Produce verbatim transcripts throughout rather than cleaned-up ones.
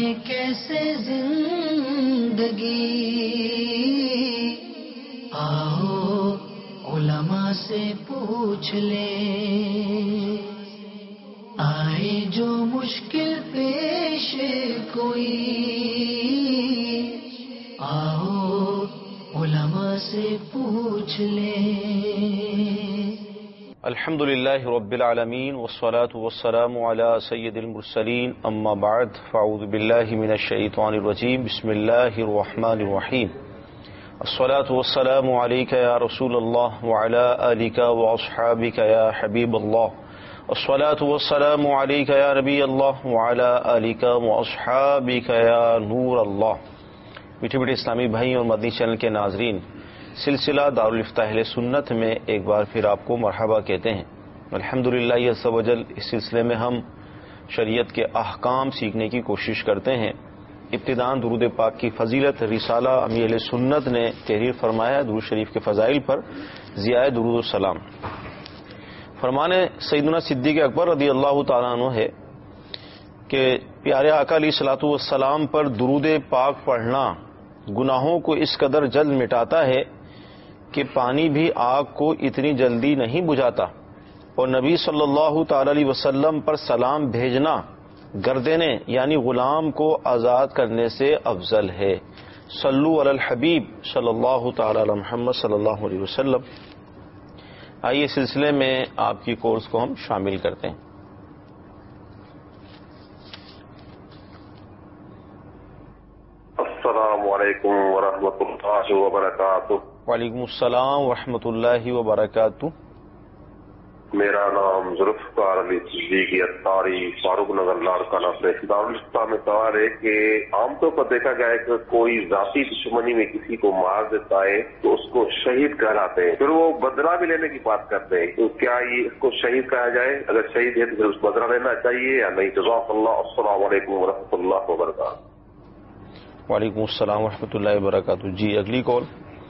کیسے زندگی، آؤ علماء سے پوچھ لیں، آئے جو مشکل پیش کوئی، آؤ علماء سے پوچھ لیں۔ الحمد للہ رب العالمین والصلاة والسلام علی سید المرسلین، اما بعد فاعوذ باللہ من الشیطان الرجیم، بسم اللہ الرحمن الرحیم۔ الصلاة والسلام علیک یا رسول اللہ وعلی آلک واصحابک یا حبیب اللہ، الصلاة والسلام علیک یا نبی اللہ وعلی آلک واصحابک یا نور اللہ۔ میٹھے میٹھے اسلامی بھائی اور مدنی چینل کے ناظرین، سلسلہ دارالفتاح اہل سنت میں ایک بار پھر آپ کو مرحبا کہتے ہیں۔ الحمدللہ عز و جل اس سلسلے میں ہم شریعت کے احکام سیکھنے کی کوشش کرتے ہیں۔ ابتداءً درود پاک کی فضیلت رسالہ امی اہل سنت نے تحریر فرمایا درود شریف کے فضائل پر، ضیاء درود السلام۔ فرمان سیدنا صدیق اکبر رضی اللہ تعالیٰ عنہ ہے کہ پیارے آقا علیہ الصلوۃ والسلام پر درود پاک پڑھنا گناہوں کو اس قدر جلد مٹاتا ہے کہ پانی بھی آگ کو اتنی جلدی نہیں بجھاتا، اور نبی صلی اللہ تعالی علیہ وسلم پر سلام بھیجنا گردنے یعنی غلام کو آزاد کرنے سے افضل ہے۔ صلو علی الحبیب صلی اللہ تعالی علی محمد صلی اللہ علیہ وسلم۔ آئیے سلسلے میں آپ کی کورس کو ہم شامل کرتے ہیں۔ السلام علیکم ورحمۃ اللہ وبرکاتہ۔ وعلیکم السلام ورحمۃ اللہ وبرکاتہ۔ میرا نام ذوالفقار علی صدیقی اتاری، فاروق نگر لاڑکانہ سے۔ دارالفتاح میں سوال ہے کہ عام طور پر دیکھا گیا ہے کہ کوئی ذاتی دشمنی میں کسی کو مار دیتا ہے تو اس کو شہید کہلاتے ہیں، پھر وہ بدلہ بھی لینے کی بات کرتے ہیں، تو کیا یہ اس کو شہید کہا جائے؟ اگر شہید ہے تو پھر اس کو بدلہ لینا چاہیے یا نہیں؟ جزاک اللہ۔ السلام علیکم ورحمۃ اللہ وبرکاتہ۔ وعلیکم السلام ورحمۃ اللہ وبرکاتہ۔ جی اگلی کال۔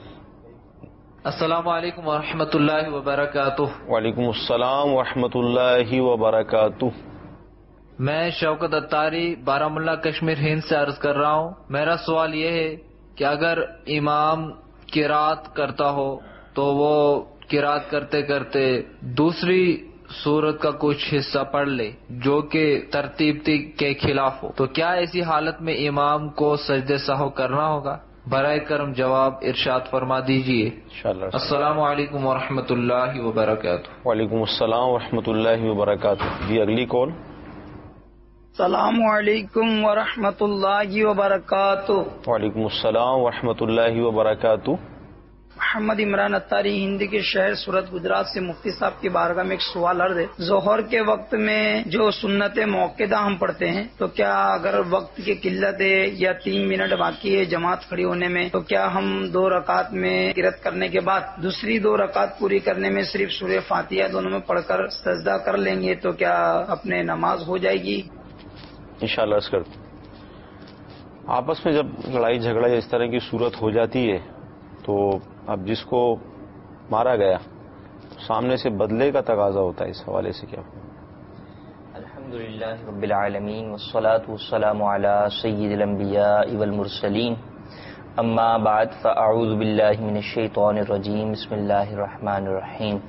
السلام علیکم ورحمۃ اللہ وبرکاتہ۔ وعلیکم السلام ورحمۃ اللہ وبرکاتہ۔ میں شوکت اتاری بارہ مولہ کشمیر ہند سے عرض کر رہا ہوں۔ میرا سوال یہ ہے کہ اگر امام قرات کرتا ہو تو وہ قرات کرتے کرتے دوسری سورت کا کچھ حصہ پڑھ لے جو کہ ترتیب کے خلاف ہو، تو کیا ایسی حالت میں امام کو سجدے سہو کرنا ہوگا؟ برائے کرم جواب ارشاد فرما دیجیے انشاءاللہ۔ السلام علیکم ورحمۃ اللہ وبرکاتہ۔ وعلیکم السلام ورحمۃ اللہ وبرکاتہ۔ جی اگلی کال۔ السلام علیکم ورحمۃ اللہ وبرکاتہ۔ وعلیکم السلام ورحمۃ اللہ وبرکاتہ۔ محمد عمران اتاری ہند کے شہر سورت گجرات سے مفتی صاحب کی بارگاہ میں ایک سوال عرض ہے۔ ظہر کے وقت میں جو سنت موقدہ ہم پڑھتے ہیں تو کیا اگر وقت کی قلت ہے یا تین منٹ باقی ہے جماعت کھڑی ہونے میں تو کیا ہم دو رکعت میں قرات کرنے کے بعد دوسری دو رکعت پوری کرنے میں صرف سورہ فاتحہ دونوں میں پڑھ کر سجدہ کر لیں گے تو کیا اپنے نماز ہو جائے گی؟ انشاءاللہ عرض کرتے ہیں۔ آپس میں جب لڑائی جھگڑا یا اس طرح کی صورت ہو جاتی ہے تو اب جس کو مارا گیا سامنے سے بدلے کا تقاضا ہوتا ہے، اس حوالے سے کیا؟ الحمدللہ رب العالمین والصلاة والسلام علی سید الانبیاء والمرسلین، اما بعد فاعوذ باللہ من الشیطان الرجیم، بسم اللہ الرحمن الرحیم۔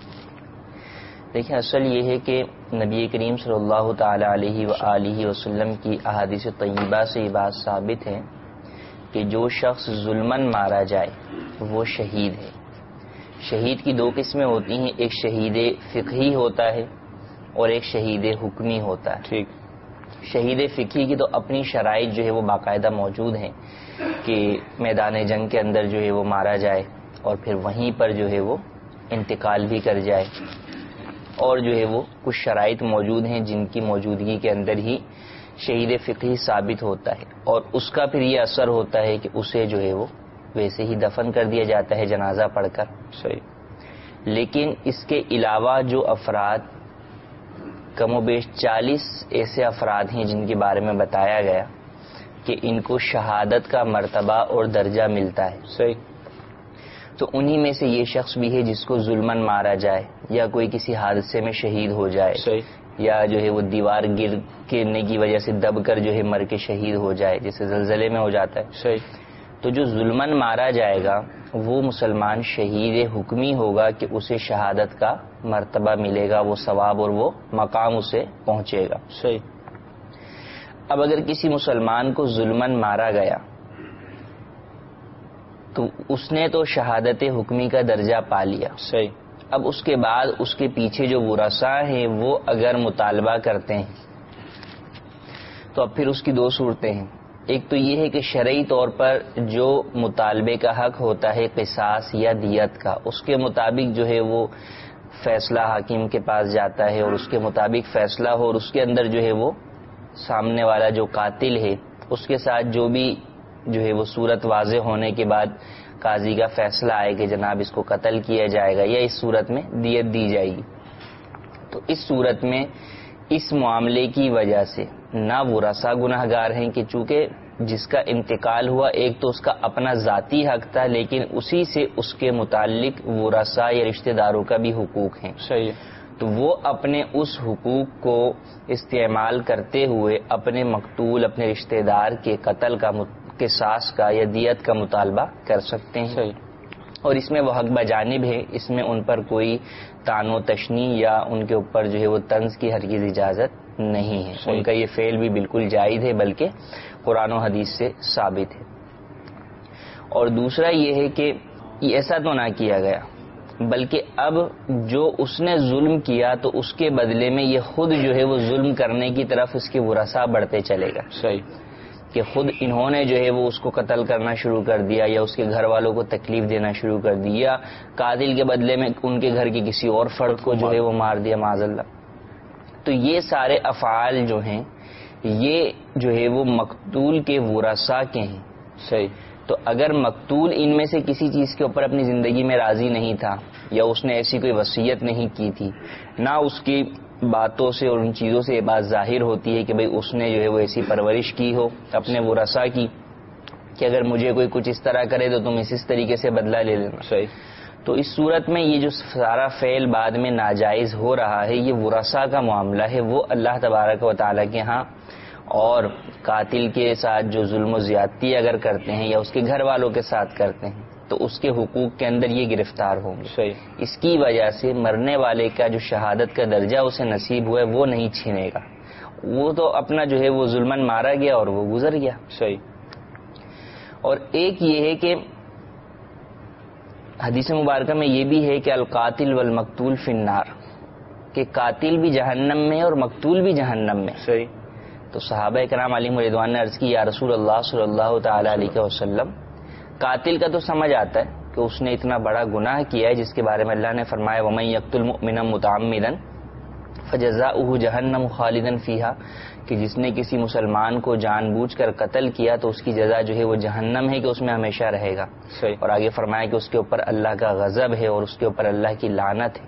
دیکھیں اصل یہ ہے کہ نبی کریم صلی اللہ تعالی علیہ وآلہ وسلم کی احادیث طیبہ سے یہ بات ثابت ہے کہ جو شخص ظلماً مارا جائے وہ شہید ہے۔ شہید کی دو قسمیں ہوتی ہیں، ایک شہید فقہی ہوتا ہے اور ایک شہید حکمی ہوتا ہے۔ ٹھیک۔ شہید فقہی کی تو اپنی شرائط جو ہے وہ باقاعدہ موجود ہیں کہ میدان جنگ کے اندر جو ہے وہ مارا جائے اور پھر وہیں پر جو ہے وہ انتقال بھی کر جائے، اور جو ہے وہ کچھ شرائط موجود ہیں جن کی موجودگی کے اندر ہی شہید فقہی ثابت ہوتا ہے، اور اس کا پھر یہ اثر ہوتا ہے کہ اسے جو ہے وہ ویسے ہی دفن کر دیا جاتا ہے جنازہ پڑھ کر۔ صحیح۔ لیکن اس کے علاوہ جو افراد کم و بیش چالیس ایسے افراد ہیں جن کے بارے میں بتایا گیا کہ ان کو شہادت کا مرتبہ اور درجہ ملتا ہے۔ صحیح۔ تو انہی میں سے یہ شخص بھی ہے جس کو ظلماً مارا جائے یا کوئی کسی حادثے میں شہید ہو جائے صحیح۔ یا جو ہے وہ دیوار گر گرنے کی وجہ سے دب کر جو ہے مر کے شہید ہو جائے، جیسے زلزلے میں ہو جاتا ہے. صحیح. تو جو ظلمن مارا جائے گا وہ مسلمان شہید حکمی ہوگا کہ اسے شہادت کا مرتبہ ملے گا، وہ ثواب اور وہ مقام اسے پہنچے گا. صحیح. اب اگر کسی مسلمان کو ظلمن مارا گیا تو اس نے تو شہادت حکمی کا درجہ پا لیا. صحیح. اب اس کے بعد اس کے پیچھے جو ورثاء ہیں وہ اگر مطالبہ کرتے ہیں تو اب پھر اس کی دو صورتیں ہیں. ایک تو یہ ہے کہ شرعی طور پر جو مطالبے کا حق ہوتا ہے قصاص یا دیت کا، اس کے مطابق جو ہے وہ فیصلہ حاکم کے پاس جاتا ہے اور اس کے مطابق فیصلہ ہو، اور اس کے اندر جو ہے وہ سامنے والا جو قاتل ہے اس کے ساتھ جو بھی جو ہے وہ صورت واضح ہونے کے بعد قاضی کا فیصلہ آئے کہ جناب اس کو قتل کیا جائے گا یا اس صورت میں دیت دی جائے گی. تو اس صورت میں اس معاملے کی وجہ سے نہ ورثاء گناہ گار ہیں کہ چونکہ جس کا انتقال ہوا ایک تو اس کا اپنا ذاتی حق تھا، لیکن اسی سے اس کے متعلق ورثاء یا رشتہ داروں کا بھی حقوق ہیں. صحیح. تو وہ اپنے اس حقوق کو استعمال کرتے ہوئے اپنے مقتول اپنے رشتہ دار کے قتل کا قصاص کا یا دیت کا مطالبہ کر سکتے ہیں. صحیح. اور اس میں وہ حق بجانب ہے، اس میں ان پر کوئی طعن و تشنی یا ان کے اوپر جو ہے وہ طنز کی ہرگز اجازت نہیں ہے. صحیح. ان کا یہ فعل بھی بالکل جائز ہے، بلکہ قرآن و حدیث سے ثابت ہے. اور دوسرا یہ ہے کہ یہ ایسا تو نہ کیا گیا، بلکہ اب جو اس نے ظلم کیا تو اس کے بدلے میں یہ خود جو ہے وہ ظلم کرنے کی طرف اس کے ورثاء بڑھتے چلے گا. صحیح. کہ خود انہوں نے جو ہے وہ اس کو قتل کرنا شروع کر دیا یا اس کے گھر والوں کو تکلیف دینا شروع کر دی، یا قاتل کے بدلے میں ان کے گھر کے کسی اور فرد کو جو ہے وہ مار دیا معاذ اللہ. تو یہ سارے افعال جو ہیں یہ جو ہے وہ مقتول کے ورثاء کے ہیں. صحیح. تو اگر مقتول ان میں سے کسی چیز کے اوپر اپنی زندگی میں راضی نہیں تھا یا اس نے ایسی کوئی وصیت نہیں کی تھی، نہ اس کی باتوں سے اور ان چیزوں سے یہ بات ظاہر ہوتی ہے کہ بھئی اس نے جو ہے وہ ایسی پرورش کی ہو اپنے ورثاء کی کہ اگر مجھے کوئی کچھ اس طرح کرے تو تم اس اس طریقے سے بدلہ لے لینا. صحیح. تو اس صورت میں یہ جو سارا فعل بعد میں ناجائز ہو رہا ہے یہ ورثاء کا معاملہ ہے، وہ اللہ تبارک و تعالیٰ کے ہاں اور قاتل کے ساتھ جو ظلم و زیادتی اگر کرتے ہیں یا اس کے گھر والوں کے ساتھ کرتے ہیں تو اس کے حقوق کے اندر یہ گرفتار ہوں گے. صحیح. اس کی وجہ سے مرنے والے کا جو شہادت کا درجہ اسے نصیب ہوا ہے وہ نہیں چھینے گا، وہ تو اپنا جو ہے وہ ظلمن مارا گیا اور وہ گزر گیا. صحیح. اور ایک یہ ہے کہ حدیث مبارکہ میں یہ بھی ہے کہ القاتل والمقتول فی النار، کہ قاتل بھی جہنم میں اور مقتول بھی جہنم میں. صحیح. تو صحابہ کرام علیہم رضوان نے عرض کی یا رسول اللہ صلی اللہ تعالی علیہ وسلم، قاتل کا تو سمجھ آتا ہے کہ اس نے اتنا بڑا گناہ کیا ہے جس کے بارے میں اللہ نے فرمایا وَمَن يَقْتُلْ مُؤْمِنًا مُتَعَمِّدًا فَجَزَاؤُهُ جَهَنَّمُ خَالِدًا فِيهَا، کہ جس نے کسی مسلمان کو جان بوجھ کر قتل کیا تو اس کی جزا جو ہے وہ جہنم ہے کہ اس میں ہمیشہ رہے گا. صحیح. اور آگے فرمایا کہ اس کے اوپر اللہ کا غضب ہے اور اس کے اوپر اللہ کی لعنت ہے.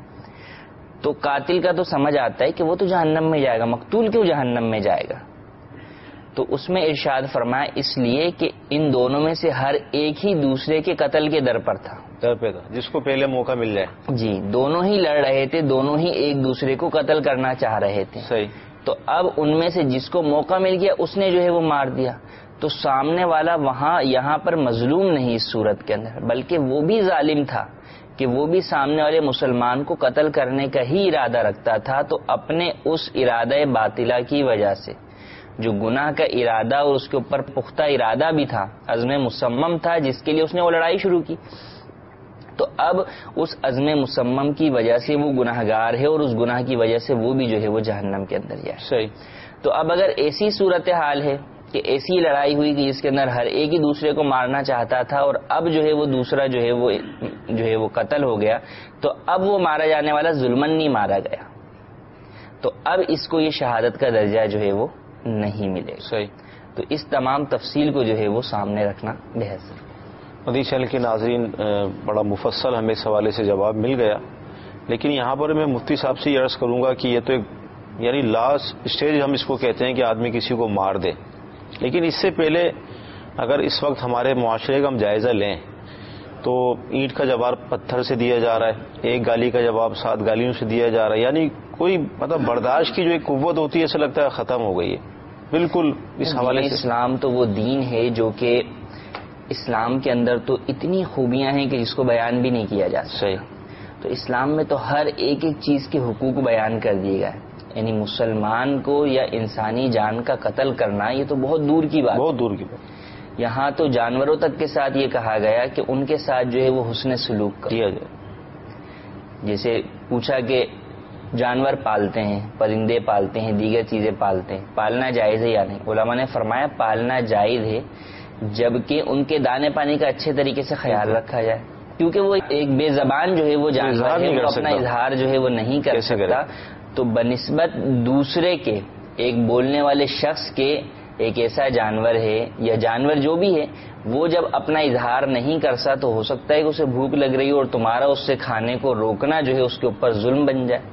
تو قاتل کا تو سمجھ آتا ہے کہ وہ تو جہنم میں جائے گا، مقتول کیوں جہنم میں جائے گا؟ تو اس میں ارشاد فرمایا اس لیے کہ ان دونوں میں سے ہر ایک ہی دوسرے کے قتل کے در پر تھا. در پہ تھا، جس کو پہلے موقع مل جائے. جی، دونوں ہی لڑ رہے تھے، دونوں ہی ایک دوسرے کو قتل کرنا چاہ رہے تھے. صحیح. تو اب ان میں سے جس کو موقع مل گیا اس نے جو ہے وہ مار دیا. تو سامنے والا وہاں یہاں پر مظلوم نہیں اس صورت کے اندر، بلکہ وہ بھی ظالم تھا کہ وہ بھی سامنے والے مسلمان کو قتل کرنے کا ہی ارادہ رکھتا تھا. تو اپنے اس ارادہ باطلہ کی وجہ سے جو گناہ کا ارادہ اور اس کے اوپر پختہ ارادہ بھی تھا، عزم مصمم تھا جس کے لیے اس نے وہ لڑائی شروع کی، تو اب اس عزم مصمم کی وجہ سے وہ گناہ گار ہے اور اس گناہ کی وجہ سے وہ بھی جو ہے وہ جہنم کے اندر جائے. صحیح. تو اب اگر ایسی صورتحال ہے کہ ایسی لڑائی ہوئی کہ جس کے اندر ہر ایک ہی دوسرے کو مارنا چاہتا تھا اور اب جو ہے وہ دوسرا جو ہے وہ جو ہے وہ قتل ہو گیا، تو اب وہ مارا جانے والا ظلمن نہیں مارا گیا، تو اب اس کو یہ شہادت کا درجہ جو ہے وہ نہیں ملے. صحیح. تو اس تمام تفصیل کو جو ہے وہ سامنے رکھنا بحث ہے. مدنی چینل کے ناظرین، بڑا مفصل ہمیں اس حوالے سے جواب مل گیا، لیکن یہاں پر میں مفتی صاحب سے یہ عرض کروں گا کہ یہ تو ایک یعنی لاسٹ اسٹیج ہم اس کو کہتے ہیں کہ آدمی کسی کو مار دے، لیکن اس سے پہلے اگر اس وقت ہمارے معاشرے کا ہم جائزہ لیں تو اینٹ کا جواب پتھر سے دیا جا رہا ہے، ایک گالی کا جواب سات گالیوں سے دیا جا رہا ہے، یعنی کوئی مطلب برداشت کی جو ایک قوت ہوتی ہے ایسا لگتا ہے ختم ہو گئی ہے بالکل اس حوالے سے. اسلام تو وہ دین ہے جو کہ اسلام کے اندر تو اتنی خوبیاں ہیں کہ جس کو بیان بھی نہیں کیا جا سکتا. صحیح. تو اسلام میں تو ہر ایک ایک چیز کے حقوق بیان کر دیے گئے. یعنی مسلمان کو یا انسانی جان کا قتل کرنا یہ تو بہت دور کی بات بہت دور کی بات. یہاں تو جانوروں تک کے ساتھ یہ کہا گیا کہ ان کے ساتھ جو ہے وہ حسن سلوک کیا جائے. جیسے پوچھا کہ جانور پالتے ہیں، پرندے پالتے ہیں، دیگر چیزیں پالتے ہیں، پالنا جائز ہے یا نہیں؟ علماء نے فرمایا پالنا جائز ہے جبکہ ان کے دانے پانی کا اچھے طریقے سے خیال رکھا جائے، کیونکہ وہ ایک بے زبان جو ہے وہ جانور ہے، وہ اپنا اظہار جو ہے وہ نہیں کر سکتا. تو بنسبت دوسرے کے ایک بولنے والے شخص کے ایک ایسا جانور ہے یا جانور جو بھی ہے وہ جب اپنا اظہار نہیں کر سا تو ہو سکتا ہے کہ اسے بھوک لگ رہی ہو اور تمہارا اس سے کھانے کو روکنا جو ہے اس کے اوپر ظلم بن جائے.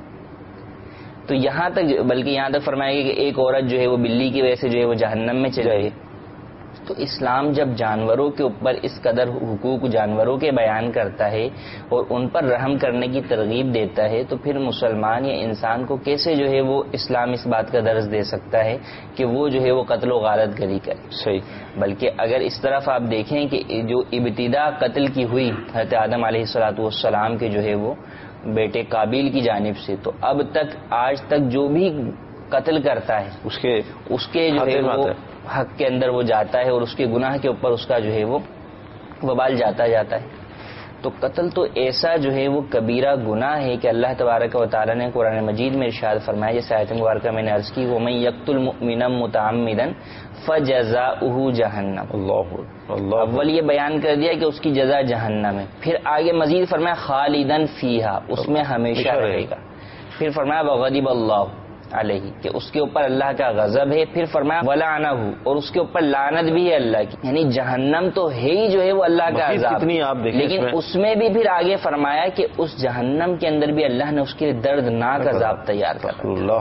تو یہاں تک بلکہ یہاں تک فرمایا گیا کہ ایک عورت جو ہے وہ بلی کی وجہ سے جو ہے وہ جہنم میں چلی گئی. تو اسلام جب جانوروں کے اوپر اس قدر حقوق جانوروں کے بیان کرتا ہے اور ان پر رحم کرنے کی ترغیب دیتا ہے تو پھر مسلمان یا انسان کو کیسے جو ہے وہ اسلام اس بات کا درس دے سکتا ہے کہ وہ جو ہے وہ قتل و غارت گری کرے. صحیح. بلکہ اگر اس طرف آپ دیکھیں کہ جو ابتدا قتل کی ہوئی حضرت آدم علیہ الصلوۃ والسلام کے جو ہے وہ بیٹے قابیل کی جانب سے، تو اب تک آج تک جو بھی قتل کرتا ہے اس کے اس کے جو ہے وہ حق کے اندر وہ جاتا ہے اور اس کے گناہ کے اوپر اس کا جو ہے وہ وبال جاتا جاتا ہے. تو قتل تو ایسا جو ہے وہ کبیرہ گناہ ہے کہ اللہ تبارک و تعالیٰ نے قرآن مجید میں ارشاد فرمایا، جیسے آیت مبارکہ میں نے عرض کی، وَمَن يَقْتُلْ مُؤْمِنًا مُتَعَمِّدًا فَجَزَاؤُهُ جَهَنَّمُ. اللہ اللہ. اول یہ بیان کر دیا کہ اس کی جزا جہنم ہے، پھر آگے مزید فرمایا خالداً فیہا، اس میں ہمیشہ رہے گا. پھر فرمایا وغضب اللہ علیہ کہ اس کے اوپر اللہ کا غضب ہے. پھر فرمایا ولعنہ، اور اس کے اوپر لعنت بھی ہے اللہ کی. یعنی جہنم تو ہے ہی جو ہے وہ اللہ کا عذاب، لیکن اس میں بھی پھر آگے فرمایا کہ اس جہنم کے اندر بھی اللہ نے اس کے لیے دردناک عذاب تیار کر رکھا.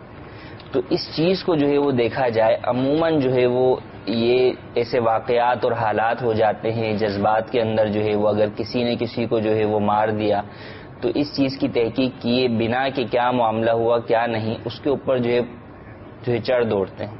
تو اس چیز کو جو ہے وہ دیکھا جائے، عموماً جو ہے وہ یہ ایسے واقعات اور حالات ہو جاتے ہیں جذبات کے اندر جو ہے وہ اگر کسی نے کسی کو جو ہے وہ مار دیا تو اس چیز کی تحقیق کیے بنا کہ کیا معاملہ ہوا کیا نہیں، اس کے اوپر جو ہے جو ہے چڑھ دوڑتے ہیں.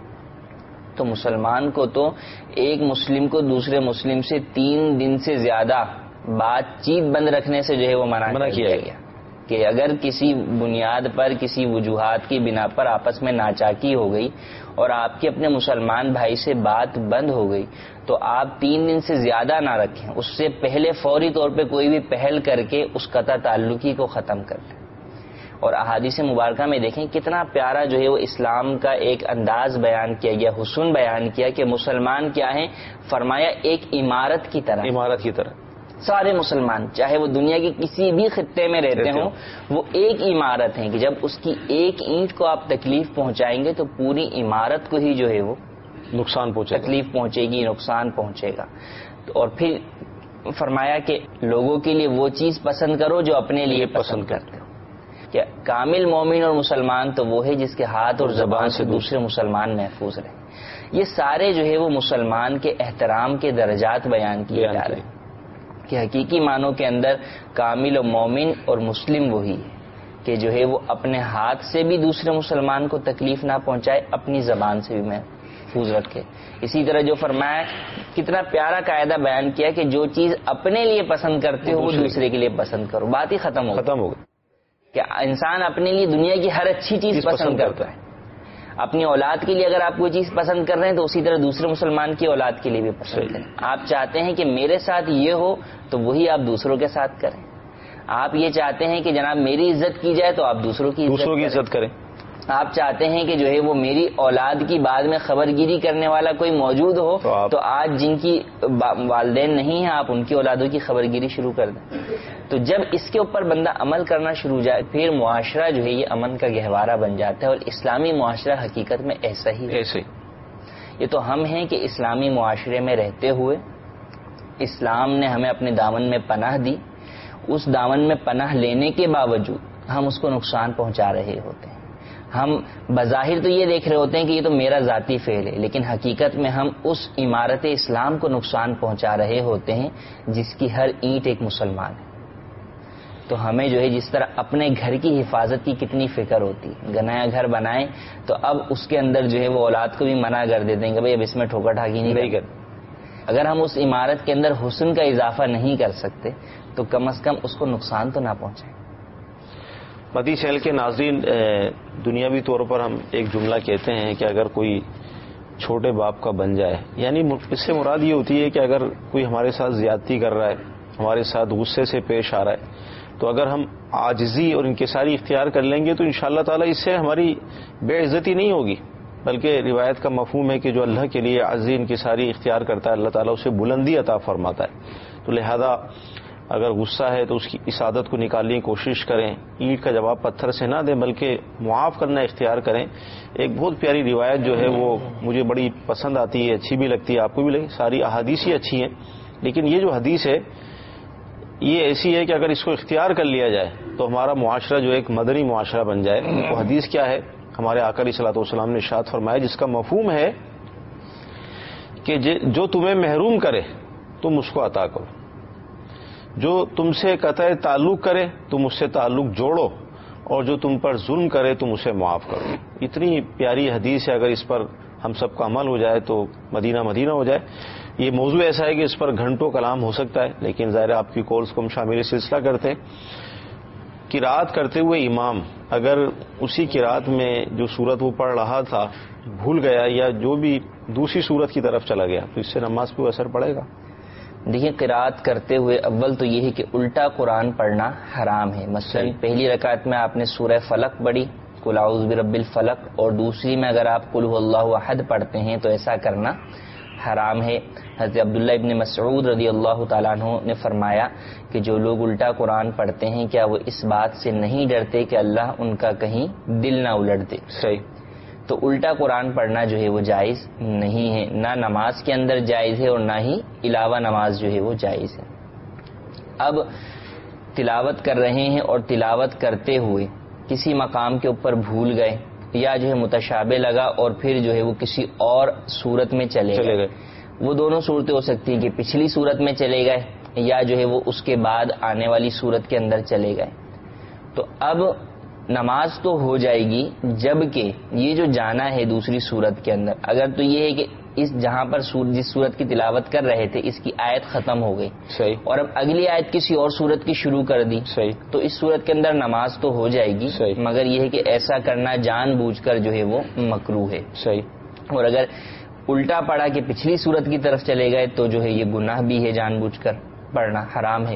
تو مسلمان کو تو ایک مسلم کو دوسرے مسلم سے تین دن سے زیادہ بات چیت بند رکھنے سے جو ہے وہ منع کیا گیا کہ اگر کسی بنیاد پر کسی وجوہات کی بنا پر آپس میں ناچاکی ہو گئی اور آپ کے اپنے مسلمان بھائی سے بات بند ہو گئی تو آپ تین دن سے زیادہ نہ رکھیں، اس سے پہلے فوری طور پہ کوئی بھی پہل کر کے اس قطع تعلقی کو ختم کر لیں. اور احادیث مبارکہ میں دیکھیں کتنا پیارا جو ہے وہ اسلام کا ایک انداز بیان کیا گیا، حسن بیان کیا کہ مسلمان کیا ہیں. فرمایا ایک عمارت کی طرح، عمارت کی طرح سارے مسلمان چاہے وہ دنیا کے کسی بھی خطے میں رہتے ہوں وہ ایک عمارت ہیں کہ جب اس کی ایک اینٹ کو آپ تکلیف پہنچائیں گے تو پوری عمارت کو ہی جو ہے وہ نقصان پہنچے، تکلیف پہنچے گی، نقصان پہنچے گا. اور پھر فرمایا کہ لوگوں کے لیے وہ چیز پسند کرو جو اپنے لیے پسند کرتے ہو. کہ کامل مومن اور مسلمان تو وہ ہے جس کے ہاتھ اور زبان سے دوسرے مسلمان محفوظ رہے. یہ سارے جو ہے وہ مسلمان کے احترام کے درجات بیان کیے جا رہے ہیں کہ حقیقی معنوں کے اندر کامل و مومن اور مسلم وہی ہے کہ جو ہے وہ اپنے ہاتھ سے بھی دوسرے مسلمان کو تکلیف نہ پہنچائے، اپنی زبان سے بھی محفوظ رکھے. اسی طرح جو فرمایا کتنا پیارا قاعدہ بیان کیا کہ جو چیز اپنے لیے پسند کرتے ہو وہ دوسرے کے لیے پسند کرو. بات ہی ختم ہو ختم ہو گئی کہ انسان اپنے لیے دنیا کی ہر اچھی چیز پسند کرتا ہے. اپنی اولاد کے لیے اگر آپ کوئی چیز پسند کر رہے ہیں تو اسی طرح دوسرے مسلمان کی اولاد کے لیے بھی پسند کریں. آپ چاہتے ہیں کہ میرے ساتھ یہ ہو تو وہی آپ دوسروں کے ساتھ کریں. آپ یہ چاہتے ہیں کہ جناب میری عزت کی جائے تو آپ دوسروں کی دوسروں کی عزت کریں. آپ چاہتے ہیں کہ جو ہے وہ میری اولاد کی بعد میں خبر گیری کرنے والا کوئی موجود ہو تو, تو آج جن کی والدین نہیں ہیں آپ ان کی اولادوں کی خبر گیری شروع کر دیں. تو جب اس کے اوپر بندہ عمل کرنا شروع جائے پھر معاشرہ جو ہے یہ امن کا گہوارہ بن جاتا ہے. اور اسلامی معاشرہ حقیقت میں ایسا ہی ایسے یہ تو ہم ہیں کہ اسلامی معاشرے میں رہتے ہوئے اسلام نے ہمیں اپنے دامن میں پناہ دی، اس دامن میں پناہ لینے کے باوجود ہم اس کو نقصان پہنچا رہے ہوتے ہیں. ہم بظاہر تو یہ دیکھ رہے ہوتے ہیں کہ یہ تو میرا ذاتی فعل ہے، لیکن حقیقت میں ہم اس عمارت اسلام کو نقصان پہنچا رہے ہوتے ہیں جس کی ہر اینٹ ایک مسلمان ہے. تو ہمیں جو ہے جس طرح اپنے گھر کی حفاظت کی کتنی فکر ہوتی ہے، اگر نیا گھر بنائیں تو اب اس کے اندر جو ہے وہ اولاد کو بھی منع کر دیتے ہیں کہ بھائی اب اس میں ٹھوکر ٹھاکی نہیں کر. اگر ہم اس عمارت کے اندر حسن کا اضافہ نہیں کر سکتے تو کم از کم اس کو نقصان تو نہ پہنچائیں. مدی چینل کے ناظرین، دنیاوی طور پر ہم ایک جملہ کہتے ہیں کہ اگر کوئی چھوٹے باپ کا بن جائے، یعنی اس سے مراد یہ ہوتی ہے کہ اگر کوئی ہمارے ساتھ زیادتی کر رہا ہے، ہمارے ساتھ غصے سے پیش آ رہا ہے، تو اگر ہم عاجزی اور انکساری اختیار کر لیں گے تو انشاءاللہ تعالی اس سے ہماری بے عزتی نہیں ہوگی، بلکہ روایت کا مفہوم ہے کہ جو اللہ کے لیے عاجزی انکساری اختیار کرتا ہے اللہ تعالیٰ اسے بلندی عطا فرماتا ہے. تو لہذا اگر غصہ ہے تو اس کی اس عادت کو نکالنے کی کوشش کریں، اینٹ کا جواب پتھر سے نہ دیں بلکہ معاف کرنا اختیار کریں. ایک بہت پیاری روایت جو ہے وہ مجھے بڑی پسند آتی ہے، اچھی بھی لگتی ہے، آپ کو بھی لگے، ساری احادیث ہی اچھی ہیں، لیکن یہ جو حدیث ہے یہ ایسی ہے کہ اگر اس کو اختیار کر لیا جائے تو ہمارا معاشرہ جو ایک مدنی معاشرہ بن جائے. وہ حدیث کیا ہے؟ ہمارے آقا علیہ الصلوۃ والسلام نے ارشاد فرمایا جس کا مفہوم ہے کہ جو تمہیں محروم کرے تم اس کو عطا کرو، جو تم سے قطع تعلق کرے تم اس سے تعلق جوڑو، اور جو تم پر ظلم کرے تم اسے معاف کرو. اتنی پیاری حدیث ہے، اگر اس پر ہم سب کا عمل ہو جائے تو مدینہ مدینہ ہو جائے. یہ موضوع ایسا ہے کہ اس پر گھنٹوں کلام ہو سکتا ہے، لیکن ظاہر آپ کی کالز کو ہم شامل سلسلہ کرتے ہیں. قرات کرتے ہوئے امام اگر اسی قرات میں جو سورت وہ پڑھ رہا تھا بھول گیا یا جو بھی دوسری سورت کی طرف چلا گیا تو اس سے نماز پہ اثر پڑے گا. دیکھیں قرات کرتے ہوئے اول تو یہ ہے کہ الٹا قرآن پڑھنا حرام ہے. مثلا پہلی رکعت میں آپ نے سورہ فلق پڑھی، قل اعوذ برب الفلق، اور دوسری میں اگر آپ قل هو اللہ احد پڑھتے ہیں تو ایسا کرنا حرام ہے. حضرت عبداللہ ابن مسعود رضی اللہ تعالیٰ عنہ نے فرمایا کہ جو لوگ الٹا قرآن پڑھتے ہیں کیا وہ اس بات سے نہیں ڈرتے کہ اللہ ان کا کہیں دل نہ الٹ دے. صحیح. تو الٹا قرآن پڑھنا جو ہے وہ جائز نہیں ہے، نہ نماز کے اندر جائز ہے اور نہ ہی علاوہ نماز جو ہے وہ جائز ہے. اب تلاوت کر رہے ہیں اور تلاوت کرتے ہوئے کسی مقام کے اوپر بھول گئے یا جو ہے متشابہ لگا اور پھر جو ہے وہ کسی اور صورت میں چلے چلے گئے. وہ دونوں صورتیں ہو سکتی ہیں کہ پچھلی صورت میں چلے گئے یا جو ہے وہ اس کے بعد آنے والی صورت کے اندر چلے گئے. تو اب نماز تو ہو جائے گی جبکہ یہ جو جانا ہے دوسری صورت کے اندر، اگر تو یہ ہے کہ اس جہاں پر جس صورت کی تلاوت کر رہے تھے اس کی آیت ختم ہو گئی، صحیح، اور اب اگلی آیت کسی اور صورت کی شروع کر دی، صحیح، تو اس صورت کے اندر نماز تو ہو جائے گی، صحیح، مگر یہ ہے کہ ایسا کرنا جان بوجھ کر جو ہے وہ مکروہ ہے. صحیح. اور اگر الٹا پڑھا کہ پچھلی صورت کی طرف چلے گئے تو جو ہے یہ گناہ بھی ہے، جان بوجھ کر پڑھنا حرام ہے.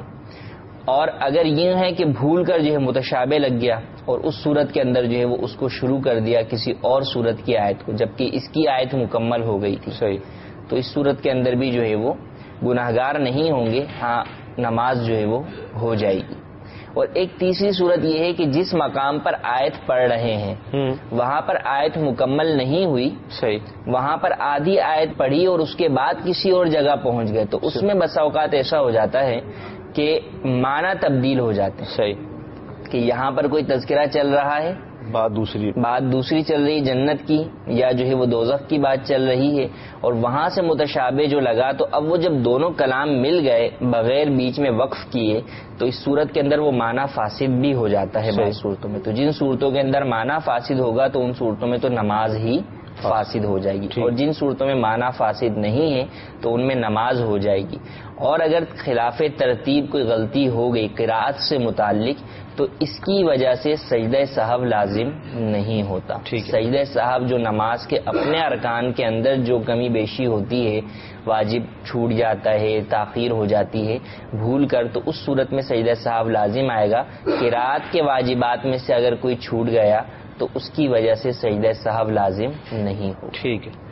اور اگر یہ ہے کہ بھول کر جو ہے متشابہ لگ گیا اور اس صورت کے اندر جو ہے وہ اس کو شروع کر دیا کسی اور صورت کی آیت کو جبکہ اس کی آیت مکمل ہو گئی تھی، صحیح، تو اس صورت کے اندر بھی جو ہے وہ گناہگار نہیں ہوں گے، ہاں نماز جو ہے وہ ہو جائے گی. اور ایک تیسری صورت یہ ہے کہ جس مقام پر آیت پڑھ رہے ہیں وہاں پر آیت مکمل نہیں ہوئی، صحیح، وہاں پر آدھی آیت پڑھی اور اس کے بعد کسی اور جگہ پہنچ گئے تو اس میں بسا اوقات ایسا ہو جاتا ہے کہ معنی تبدیل ہو جاتے ہیں. صحیح، کہ یہاں پر کوئی تذکرہ چل رہا ہے، بات دوسری بات دوسری چل رہی جنت کی یا جو ہے وہ دوزخ کی بات چل رہی ہے، اور وہاں سے متشابہ جو لگا تو اب وہ جب دونوں کلام مل گئے بغیر بیچ میں وقف کیے تو اس صورت کے اندر وہ معنی فاسد بھی ہو جاتا ہے بعض صورتوں میں. تو جن صورتوں کے اندر معنی فاسد ہوگا تو ان صورتوں میں تو نماز ہی فاسد ہو جائے گی، اور جن صورتوں میں معنی فاسد نہیں ہے تو ان میں نماز ہو جائے گی. اور اگر خلاف ترتیب کوئی غلطی ہو گئی قرات سے متعلق تو اس کی وجہ سے سجدہ سہو لازم نہیں ہوتا. سجدہ سہو جو نماز کے اپنے ارکان کے اندر جو کمی بیشی ہوتی ہے، واجب چھوٹ جاتا ہے، تاخیر ہو جاتی ہے بھول کر، تو اس صورت میں سجدہ سہو لازم آئے گا. قرات کے واجبات میں سے اگر کوئی چھوٹ گیا تو اس کی وجہ سے سجدہ سہو لازم نہیں ہو. ٹھیک ہے.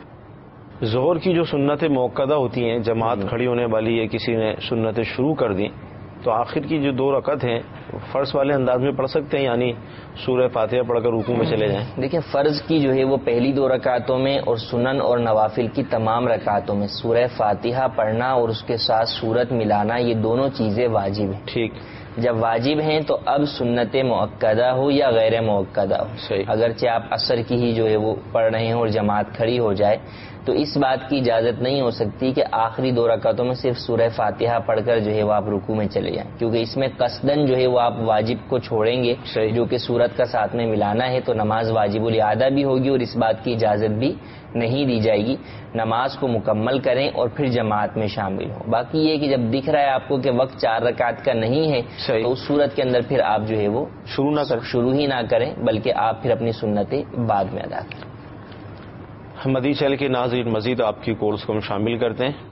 ظہر کی جو سنتیں موقدہ ہوتی ہیں، جماعت کھڑی ہونے والی ہے، کسی نے سنتیں شروع کر دیں تو آخر کی جو دو رکعت ہیں فرض والے انداز میں پڑھ سکتے ہیں، یعنی سورہ فاتحہ پڑھ کر رکوع میں چلے جائیں. دیکھیں فرض کی جو ہے وہ پہلی دو رکعتوں میں اور سنن اور نوافل کی تمام رکعتوں میں سورہ فاتحہ پڑھنا اور اس کے ساتھ سورت ملانا یہ دونوں چیزیں واجب ہیں. ٹھیک. جب واجب ہیں تو اب سنت مؤکدہ ہو یا غیر مؤکدہ ہو، صحیح. اگرچہ آپ عصر کی ہی جو ہے وہ پڑھ رہے ہیں اور جماعت کھڑی ہو جائے تو اس بات کی اجازت نہیں ہو سکتی کہ آخری دو رکعتوں میں صرف سورہ فاتحہ پڑھ کر جو ہے وہ آپ رکوع میں چلے جائیں، کیونکہ اس میں قصدن جو ہے وہ آپ واجب کو چھوڑیں گے جو کہ سورت کا ساتھ میں ملانا ہے، تو نماز واجب الاعادہ بھی ہوگی اور اس بات کی اجازت بھی نہیں دی جائے گی۔ نماز کو مکمل کریں اور پھر جماعت میں شامل ہوں۔ باقی یہ کہ جب دکھ رہا ہے آپ کو کہ وقت چار رکعت کا نہیں ہے تو اس صورت کے اندر پھر آپ جو ہے وہ شروع نہ کریں شروع ہی نہ کریں، بلکہ آپ پھر اپنی سنتیں بعد میں ادا کریں۔ مدی چل کے ناظرین مزید آپ کی کورس کو ہم شامل کرتے ہیں۔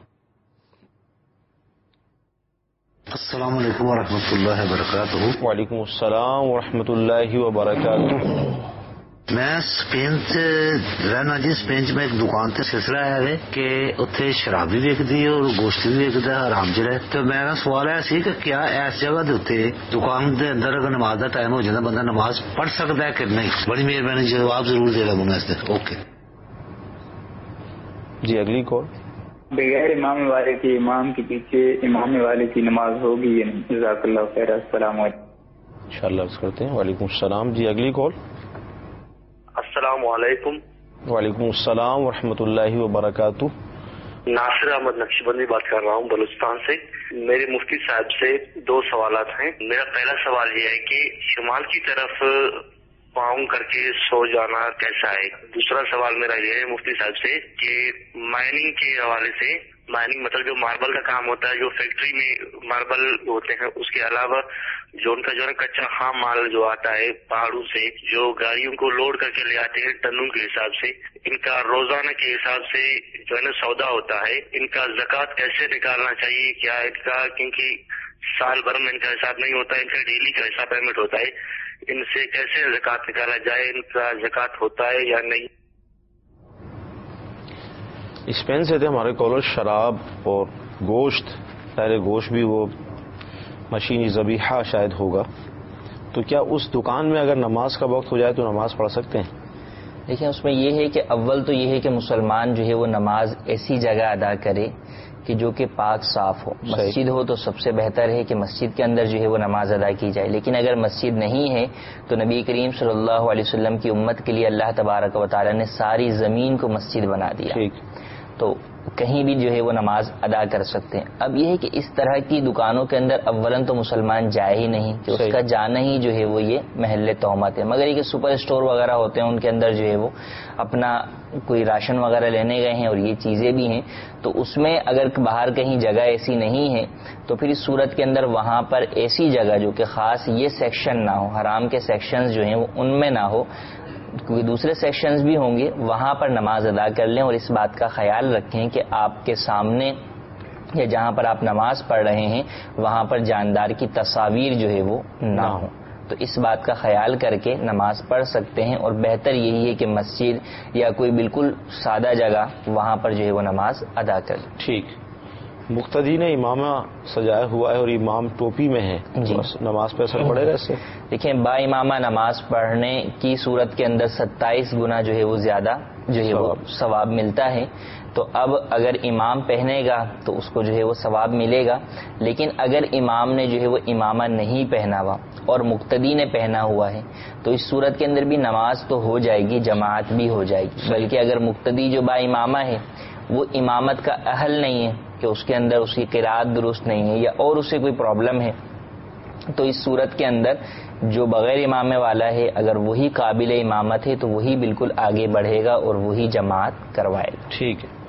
السلام علیکم ورحمۃ اللہ وبرکاتہ۔ وعلیکم السلام ورحمۃ اللہ وبرکاتہ۔ میں اسپین سے رہنا جی، اسپین چ میں ایک دکان تے سلسلہ ہے کہ اتنے شراب بھی وکتی ہے اور گوشت بھی وکتا ہے حرام چ ہے، تو میرا سوال ہے سی کہ کیا اس جگہ دے اتنے دکان دے اندر اگر نماز دا ٹائم ہو جاتا بندہ نماز پڑھ سکتا ہے کہ نہیں؟ بڑی مہربانی، جواب ضرور دے گا مجھے اس دے۔ اوکے جی اگلی کال۔ بغیر امام والے کی امام کے پیچھے امام والے کی نماز ہوگی یا نہیں؟ جزاک اللہ خیر، السلام علیکم۔ انشاءاللہ عرض کرتے ہیں۔ وعلیکم السلام۔ جی اگلی کال۔ السلام علیکم۔ وعلیکم السلام ورحمۃ اللہ وبرکاتہ۔ ناصر احمد نقشبندی بات کر رہا ہوں بلوچستان سے۔ میرے مفتی صاحب سے دو سوالات ہیں۔ میرا پہلا سوال یہ ہے کہ شمال کی طرف پاؤں کر کے سو جانا کیسا ہے؟ دوسرا سوال میرا یہ ہے مفتی صاحب سے کہ مائننگ کے حوالے سے، مائننگ مطلب جو ماربل کا کام ہوتا ہے، جو فیکٹری میں ماربل ہوتے ہیں، اس کے علاوہ جو ان کا جو ہے کچا خام مال جو آتا ہے پہاڑوں سے، جو گاڑیوں کو لوڈ کر کے لے آتے ہیں ٹنوں کے حساب سے، ان کا روزانہ کے حساب سے جو ہے نا سودا ہوتا ہے، ان کا زکوٰۃ کیسے نکالنا چاہیے؟ کیا ان کا، کیونکہ سال بھر میں ان کا حساب نہیں ہوتا، ان کا ڈیلی کا حساب پیمنٹ ہوتا ہے، ان سے کیسے زکوٰۃ نکالا جائے؟ ان کا زکوٰۃ ہوتا ہے یا نہیں؟ اسپین سے تھے ہمارے کالر۔ شراب اور گوشت، ظاہر گوشت بھی وہ مشینی ذبیحہ شاید ہوگا، تو کیا اس دکان میں اگر نماز کا وقت ہو جائے تو نماز پڑھ سکتے ہیں؟ دیکھیں اس میں یہ ہے کہ اول تو یہ ہے کہ مسلمان جو ہے وہ نماز ایسی جگہ ادا کرے کہ جو کہ پاک صاف ہو۔ مسجد ہو تو سب سے بہتر ہے کہ مسجد کے اندر جو ہے وہ نماز ادا کی جائے، لیکن اگر مسجد نہیں ہے تو نبی کریم صلی اللہ علیہ وسلم کی امت کے لیے اللہ تبارک و تعالی نے ساری زمین کو مسجد بنا دیا، تو کہیں بھی جو ہے وہ نماز ادا کر سکتے ہیں۔ اب یہ ہے کہ اس طرح کی دکانوں کے اندر اولاً تو مسلمان جائے ہی نہیں، کہ اس کا جانا ہی جو ہے وہ یہ محل تہمت ہے۔ مگر یہ کہ سپر اسٹور وغیرہ ہوتے ہیں ان کے اندر جو ہے وہ اپنا کوئی راشن وغیرہ لینے گئے ہیں اور یہ چیزیں بھی ہیں، تو اس میں اگر باہر کہیں جگہ ایسی نہیں ہے تو پھر اس صورت کے اندر وہاں پر ایسی جگہ جو کہ خاص یہ سیکشن نہ ہو، حرام کے سیکشنز جو ہیں وہ ان میں نہ ہو، کیونکہ دوسرے سیکشنز بھی ہوں گے، وہاں پر نماز ادا کر لیں، اور اس بات کا خیال رکھیں کہ آپ کے سامنے یا جہاں پر آپ نماز پڑھ رہے ہیں وہاں پر جاندار کی تصاویر جو ہے وہ نہ ہوں، تو اس بات کا خیال کر کے نماز پڑھ سکتے ہیں، اور بہتر یہی ہے کہ مسجد یا کوئی بالکل سادہ جگہ وہاں پر جو ہے وہ نماز ادا کر لیں۔ ٹھیک۔ مقتدی نے امامہ سجایا ہوا ہے اور امام ٹوپی میں ہے، جی، نماز پہ اثر پڑے گا اس سے؟ دیکھیں با امامہ نماز پڑھنے کی صورت کے اندر ستائیس گنا جو ہے وہ زیادہ جو ہے وہ ثواب ملتا ہے، تو اب اگر امام پہنے گا تو اس کو جو ہے وہ ثواب ملے گا، لیکن اگر امام نے جو ہے وہ امامہ نہیں پہنا ہوا اور مقتدی نے پہنا ہوا ہے تو اس صورت کے اندر بھی نماز تو ہو جائے گی، جماعت بھی ہو جائے گی، بلکہ اگر مقتدی جو با امامہ ہے وہ امامت کا اہل نہیں ہے کہ اس کے اندر اس کی قرات درست نہیں ہے یا اور اسے کوئی پرابلم ہے، تو اس صورت کے اندر جو بغیر امامے والا ہے اگر وہی قابل امامت ہے تو وہی بالکل آگے بڑھے گا اور وہی جماعت کروائے گا۔ ٹھیک ہے۔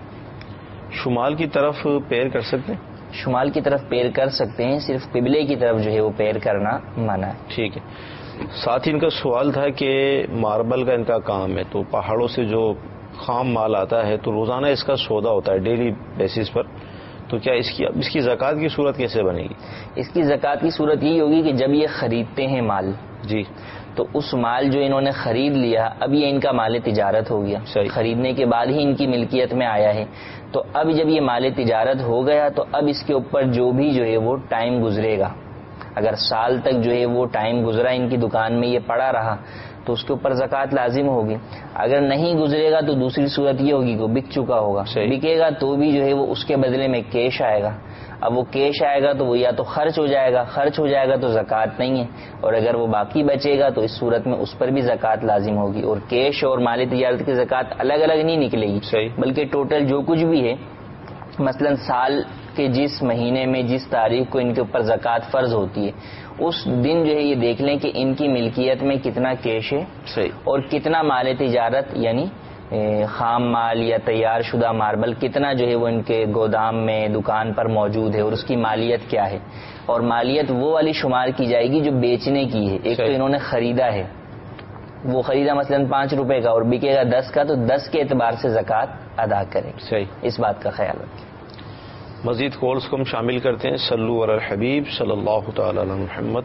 شمال کی طرف پیر کر سکتے ہیں؟ شمال کی طرف پیر کر سکتے ہیں، صرف قبلے کی طرف جو ہے وہ پیر کرنا منع ہے۔ ٹھیک ہے۔ ساتھ ہی ان کا سوال تھا کہ ماربل کا ان کا کام ہے، تو پہاڑوں سے جو خام مال آتا ہے تو روزانہ اس کا سودا ہوتا ہے ڈیلی بیسس پر، تو کیا اس کی اس کی زکوٰۃ کی صورت کیسے بنے گی؟ اس کی زکوٰۃ کی صورت یہی ہوگی کہ جب یہ خریدتے ہیں مال، جی، تو اس مال جو انہوں نے خرید لیا اب یہ ان کا مال تجارت ہو گیا، خریدنے کے بعد ہی ان کی ملکیت میں آیا ہے، تو اب جب یہ مال تجارت ہو گیا تو اب اس کے اوپر جو بھی جو ہے وہ ٹائم گزرے گا، اگر سال تک جو ہے وہ ٹائم گزرا ان کی دکان میں یہ پڑا رہا تو اس کے اوپر زکوٰۃ لازم ہوگی. اگر نہیں گزرے گا تو دوسری صورت یہ ہوگی کہ بک چکا ہوگا. بکے گا تو بھی جو ہے وہ اس کے بدلے میں کیش آئے گا. اب وہ کیش آئے گا تو وہ یا تو خرچ ہو جائے گا، خرچ ہو جائے گا تو زکوٰۃ نہیں ہے، اور اگر وہ باقی بچے گا تو اس صورت میں اس پر بھی زکوٰۃ لازم ہوگی. اور کیش اور مالی تجارت کی زکوٰۃ الگ الگ نہیں نکلے گی، بلکہ ٹوٹل جو کچھ بھی ہے، مثلا سال کے جس مہینے میں جس تاریخ کو ان کے اوپر زکوٰۃ فرض ہوتی ہے اس دن جو ہے یہ دیکھ لیں کہ ان کی ملکیت میں کتنا کیش ہے اور کتنا مال تجارت یعنی خام مال یا تیار شدہ ماربل کتنا جو ہے وہ ان کے گودام میں دکان پر موجود ہے اور اس کی مالیت کیا ہے. اور مالیت وہ والی شمار کی جائے گی جو بیچنے کی ہے. ایک تو انہوں نے خریدا ہے، وہ خریدا مثلا پانچ روپے کا اور بکے گا دس کا، تو دس کے اعتبار سے زکوٰۃ ادا کریں. صحیح، اس بات کا خیال رکھیں. مزید کالز کو ہم شامل کرتے ہیں. صلو علی الحبیب صلی اللہ تعالی علی محمد.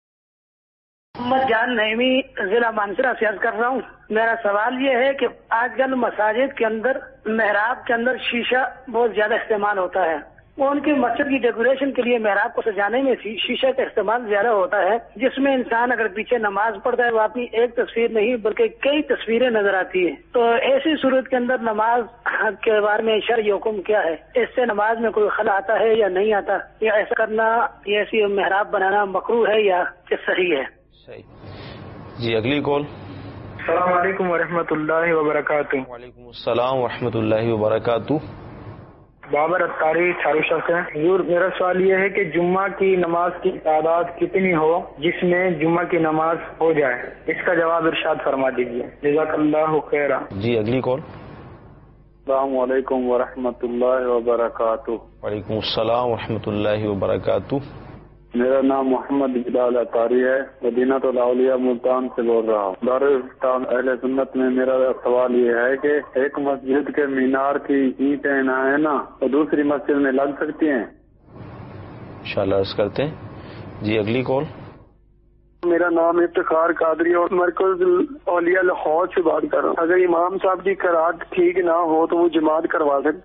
محمد جان نعیمی ضلع مانسرا سے عرض کر رہا ہوں. میرا سوال یہ ہے کہ آج کل مساجد کے اندر محراب کے اندر شیشہ بہت زیادہ استعمال ہوتا ہے. وہ ان کی مسجد کی ڈیکوریشن کے لیے محراب کو سجانے میں شیشہ کا استعمال زیادہ ہوتا ہے، جس میں انسان اگر پیچھے نماز پڑھتا ہے وہ اپنی ایک تصویر نہیں بلکہ کئی تصویریں نظر آتی ہیں. تو ایسی صورت کے اندر نماز کے بارے میں شرعی حکم کیا ہے؟ اس سے نماز میں کوئی خلا آتا ہے یا نہیں آتا؟ یا ایسا کرنا، یا ایسی محراب بنانا مکروہ ہے یا صحیح ہے؟ صحیح جی. اگلی کال. السلام علیکم ورحمۃ اللہ وبرکاتہ. وعلیکم السلام ورحمۃ اللہ وبرکاتہ. بابر اتاری چھاروشا سے. حضور میرا سوال یہ ہے کہ جمعہ کی نماز کی تعداد کتنی ہو جس میں جمعہ کی نماز ہو جائے؟ اس کا جواب ارشاد فرما دیجیے، جزاک اللہ خیرا. جی اگلی کال. السلام علیکم ورحمۃ اللہ وبرکاتہ. وعلیکم السلام ورحمۃ اللہ وبرکاتہ. میرا نام محمد بلال اتاری ہے، مدینہ الاولیاء ملتان سے بول رہا ہوں. دارالاسلام اہل سنت میں میرا سوال یہ ہے کہ ایک مسجد کے مینار کی اینٹیں نہ ہے نا تو دوسری مسجد میں لگ سکتی ہیں؟ انشاءاللہ عرض کرتے ہیں. جی اگلی کال. میرا نام افتخار قادری اور مرکز اولیاء لاہور سے بات کر رہا ہوں. اگر امام صاحب کی قرات ٹھیک نہ ہو تو وہ جماعت کروا سکتے؟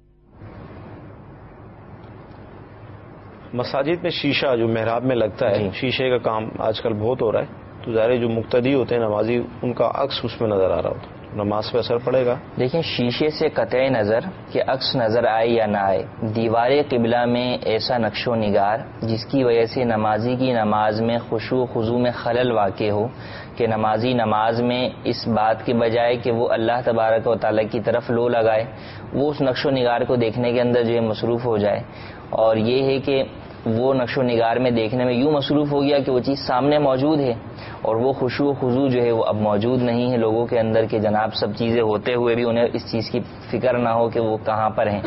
مساجد میں شیشہ جو محراب میں لگتا ہے، شیشے کا کام آج کل بہت ہو رہا ہے، تو ظاہر جو مقتدی ہوتے ہیں نمازی ان کا عکس اس میں نظر آ رہا ہوتا ہے، نماز پہ اثر پڑے گا. دیکھیں شیشے سے قطع نظر کہ عکس نظر آئے یا نہ آئے، دیوار قبلہ میں ایسا نقش و نگار جس کی وجہ سے نمازی کی نماز میں خشوع و خضوع میں خلل واقع ہو کہ نمازی نماز میں اس بات کے بجائے کہ وہ اللہ تبارک و تعالیٰ کی طرف لو لگائے وہ اس نقش و نگار کو دیکھنے کے اندر جو ہے مصروف ہو جائے. اور یہ ہے کہ وہ نقش و نگار میں دیکھنے میں یوں مصروف ہو گیا کہ وہ چیز سامنے موجود ہے اور وہ خشوع و خضوع جو ہے وہ اب موجود نہیں ہے لوگوں کے اندر کہ جناب سب چیزیں ہوتے ہوئے بھی انہیں اس چیز کی فکر نہ ہو کہ وہ کہاں پر ہیں.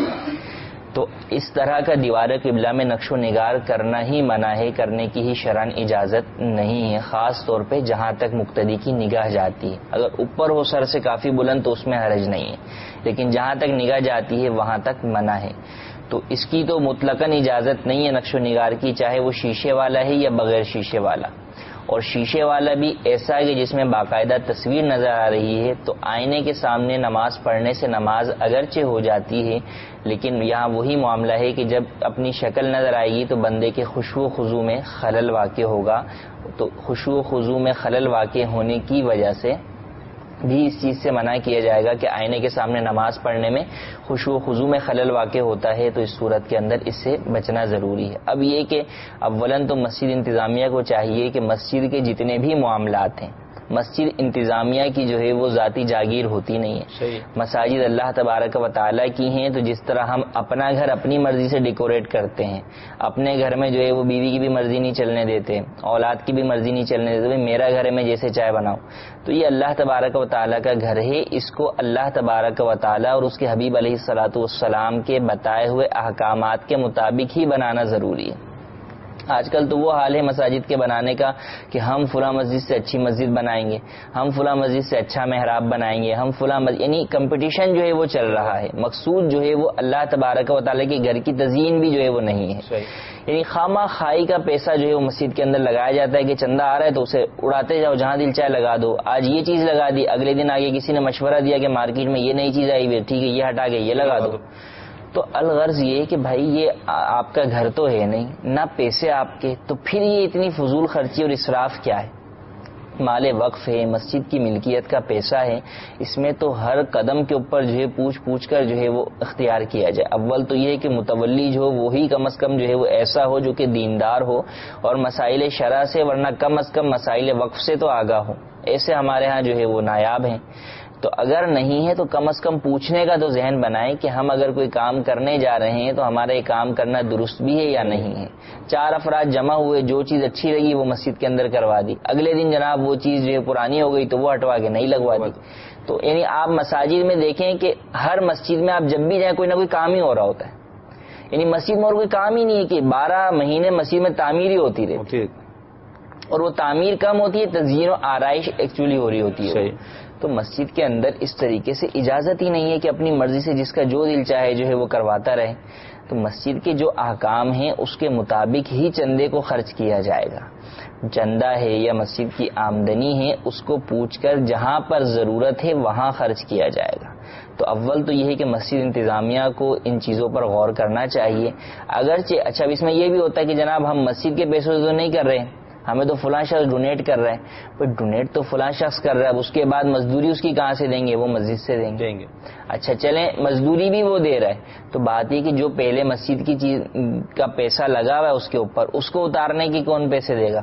تو اس طرح کا دیوار قبلہ میں نقش و نگار کرنا ہی منع ہے، کرنے کی ہی شرعاً اجازت نہیں ہے، خاص طور پہ جہاں تک مقتدی کی نگاہ جاتی ہے. اگر اوپر ہو سر سے کافی بلند تو اس میں حرج نہیں ہے، لیکن جہاں تک نگاہ جاتی ہے وہاں تک منع ہے. تو اس کی تو مطلقاً اجازت نہیں ہے نقش و نگار کی، چاہے وہ شیشے والا ہے یا بغیر شیشے والا. اور شیشے والا بھی ایسا ہے کہ جس میں باقاعدہ تصویر نظر آ رہی ہے، تو آئینے کے سامنے نماز پڑھنے سے نماز اگرچہ ہو جاتی ہے، لیکن یہاں وہی معاملہ ہے کہ جب اپنی شکل نظر آئے گی تو بندے کے خشوع و خضوع میں خلل واقع ہوگا. تو خشوع و خضوع میں خلل واقع ہونے کی وجہ سے بھی اس چیز سے منع کیا جائے گا کہ آئینے کے سامنے نماز پڑھنے میں خشوع و خضوع میں خلل واقع ہوتا ہے، تو اس صورت کے اندر اس سے بچنا ضروری ہے. اب یہ کہ اولاً تو مسجد انتظامیہ کو چاہیے کہ مسجد کے جتنے بھی معاملات ہیں، مسجد انتظامیہ کی جو ہے وہ ذاتی جاگیر ہوتی نہیں ہے. مساجد اللہ تبارک و تعالیٰ کی ہیں، تو جس طرح ہم اپنا گھر اپنی مرضی سے ڈیکوریٹ کرتے ہیں، اپنے گھر میں جو ہے وہ بیوی کی بھی مرضی نہیں چلنے دیتے، اولاد کی بھی مرضی نہیں چلنے دیتے، میرا گھر ہے میں جیسے چائے بناؤں. تو یہ اللہ تبارک و تعالیٰ کا گھر ہے، اس کو اللہ تبارک و تعالیٰ اور اس کے حبیب علیہ الصلوۃ والسلام کے بتائے ہوئے احکامات کے مطابق ہی بنانا ضروری ہے. آج کل تو وہ حال ہے مساجد کے بنانے کا کہ ہم فلاں مسجد سے اچھی مسجد بنائیں گے، ہم فلاں مسجد سے اچھا محراب بنائیں گے، ہم فلاں مسجد، یعنی کمپٹیشن جو ہے وہ چل رہا ہے. مقصود جو ہے وہ اللہ تبارک و تعالیٰ کے گھر کی تزئین بھی جو ہے وہ نہیں ہے. یعنی خامہ خائی کا پیسہ جو ہے وہ مسجد کے اندر لگایا جاتا ہے کہ چندہ آ رہا ہے تو اسے اڑاتے جاؤ، جہاں دل چاہے لگا دو. آج یہ چیز لگا دی، اگلے دن آگے کسی نے مشورہ دیا کہ مارکیٹ میں یہ نئی چیز آئی ہوئی ہے، ٹھیک ہے یہ ہٹا کے یہ لگا دو. تو الغرض یہ کہ بھائی یہ آپ کا گھر تو ہے نہیں، نہ پیسے آپ کے، تو پھر یہ اتنی فضول خرچی اور اسراف کیا ہے؟ مال وقف ہے، مسجد کی ملکیت کا پیسہ ہے، اس میں تو ہر قدم کے اوپر جو ہے پوچھ پوچھ کر جو ہے وہ اختیار کیا جائے. اول تو یہ ہے کہ متولی جو ہو وہی کم از کم جو ہے وہ ایسا ہو جو کہ دیندار ہو اور مسائل شرع سے، ورنہ کم از کم مسائل وقف سے تو آگاہ ہو. ایسے ہمارے ہاں جو ہے وہ نایاب ہیں. تو اگر نہیں ہے تو کم از کم پوچھنے کا تو ذہن بنائیں کہ ہم اگر کوئی کام کرنے جا رہے ہیں تو ہمارا یہ کام کرنا درست بھی ہے یا نہیں ہے. چار افراد جمع ہوئے، جو چیز اچھی لگی وہ مسجد کے اندر کروا دی، اگلے دن جناب وہ چیز جو ہے پرانی ہو گئی تو وہ ہٹوا کے نہیں لگوا دی. تو یعنی آپ مساجد میں دیکھیں کہ ہر مسجد میں آپ جب بھی جائیں کوئی نہ کوئی کام ہی ہو رہا ہوتا ہے. یعنی مسجد میں اور کوئی کام ہی نہیں ہے کہ بارہ مہینے مسجد میں تعمیر ہی ہوتی رہتی ہے، اور وہ تعمیر کم ہوتی ہے، تزئین و آرائش ایکچولی ہو رہی ہوتی ہے. تو مسجد کے اندر اس طریقے سے اجازت ہی نہیں ہے کہ اپنی مرضی سے جس کا جو دل چاہے جو ہے وہ کرواتا رہے. تو مسجد کے جو احکام ہیں اس کے مطابق ہی چندے کو خرچ کیا جائے گا. چندہ ہے یا مسجد کی آمدنی ہے اس کو پوچھ کر جہاں پر ضرورت ہے وہاں خرچ کیا جائے گا. تو اول تو یہ ہے کہ مسجد انتظامیہ کو ان چیزوں پر غور کرنا چاہیے. اگرچہ اچھا اس میں یہ بھی ہوتا ہے کہ جناب ہم مسجد کے پیسوں سے تو نہیں کر رہے، ہمیں تو فلاں شخص ڈونیٹ کر رہا ہے. پر ڈونیٹ تو فلاں شخص کر رہا ہے، اس کے بعد مزدوری اس کی کہاں سے دیں گے؟ وہ مسجد سے دیں گے. اچھا چلیں مزدوری بھی وہ دے رہا ہے، تو بات یہ کہ جو پہلے مسجد کی چیز کا پیسہ لگا ہوا ہے اس کے اوپر، اس کو اتارنے کی کون پیسے دے گا؟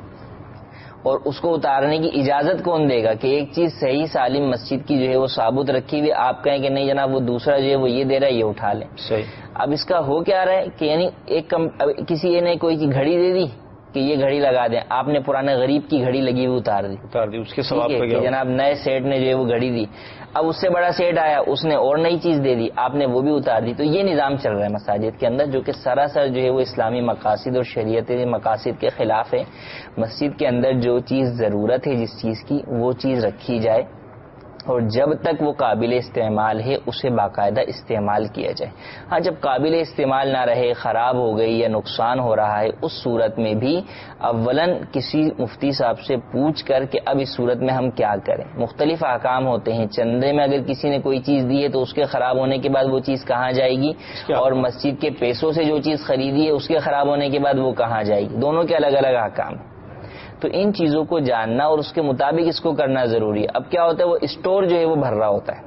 اور اس کو اتارنے کی اجازت کون دے گا کہ ایک چیز صحیح سالم مسجد کی جو ہے وہ ثابت رکھی ہوئی، آپ کہیں کہ نہیں جناب وہ دوسرا جو ہے وہ یہ دے رہا ہے، یہ اٹھا لیں. صحیح. اب اس کا ہو کیا رہا ہے کہ یعنی ایک کم کسی نے کوئی کی گھڑی دے دی کہ یہ گھڑی لگا دیں، آپ نے پرانے غریب کی گھڑی لگی ہوئی اتار دی اتار دی اس کے ثواب پہ گیا. جناب نئے سیٹ نے جو ہے وہ گھڑی دی، اب اس سے بڑا سیٹ آیا اس نے اور نئی چیز دے دی، آپ نے وہ بھی اتار دی. تو یہ نظام چل رہا ہے مساجد کے اندر جو کہ سراسر جو ہے وہ اسلامی مقاصد اور شریعت مقاصد کے خلاف ہے. مسجد کے اندر جو چیز ضرورت ہے جس چیز کی وہ چیز رکھی جائے، اور جب تک وہ قابل استعمال ہے اسے باقاعدہ استعمال کیا جائے. ہاں جب قابل استعمال نہ رہے، خراب ہو گئی یا نقصان ہو رہا ہے، اس صورت میں بھی اولاً کسی مفتی صاحب سے پوچھ کر کہ اب اس صورت میں ہم کیا کریں. مختلف احکام ہوتے ہیں. چندے میں اگر کسی نے کوئی چیز دی ہے تو اس کے خراب ہونے کے بعد وہ چیز کہاں جائے گی، اور مسجد کے پیسوں سے جو چیز خریدی ہے اس کے خراب ہونے کے بعد وہ کہاں جائے گی. دونوں کے الگ الگ احکام ہیں. تو ان چیزوں کو جاننا اور اس کے مطابق اس کو کرنا ضروری ہے. اب کیا ہوتا ہے وہ اسٹور جو ہے وہ بھر رہا ہوتا ہے،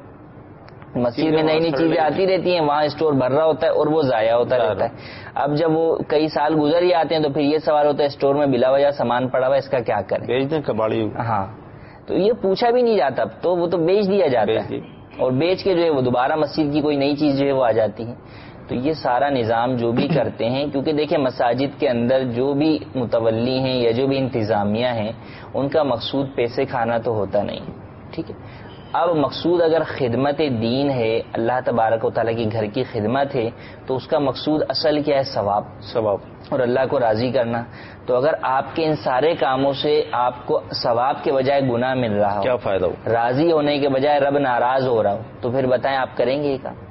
مسجد میں نئی نئی چیزیں آتی رہتی ہیں، وہاں اسٹور بھر رہا ہوتا ہے اور وہ ضائع ہوتا رہتا ہے. اب جب وہ کئی سال گزر ہی آتے ہیں تو پھر یہ سوال ہوتا ہے اسٹور میں بلا وجہ سامان پڑا ہوا ہے، اس کا کیا کریں؟ بیچ دیں کباڑی. ہاں تو یہ پوچھا بھی نہیں جاتا، تو وہ تو بیچ دیا جاتا ہے، اور بیچ کے جو ہے وہ دوبارہ مسجد کی کوئی نئی چیز جو ہے وہ آ جاتی ہے. تو یہ سارا نظام جو بھی کرتے ہیں، کیونکہ دیکھیں مساجد کے اندر جو بھی متولی ہیں یا جو بھی انتظامیہ ہیں ان کا مقصود پیسے کھانا تو ہوتا نہیں، ٹھیک ہے. اب مقصود اگر خدمت دین ہے، اللہ تبارک و تعالیٰ کی گھر کی خدمت ہے، تو اس کا مقصود اصل کیا ہے؟ ثواب ثواب اور اللہ کو راضی کرنا. تو اگر آپ کے ان سارے کاموں سے آپ کو ثواب کے بجائے گناہ مل رہا ہو، کیا فائدہ ہو؟ راضی ہونے کے بجائے رب ناراض ہو رہا ہو، تو پھر بتائیں آپ کریں گے یہ کام؟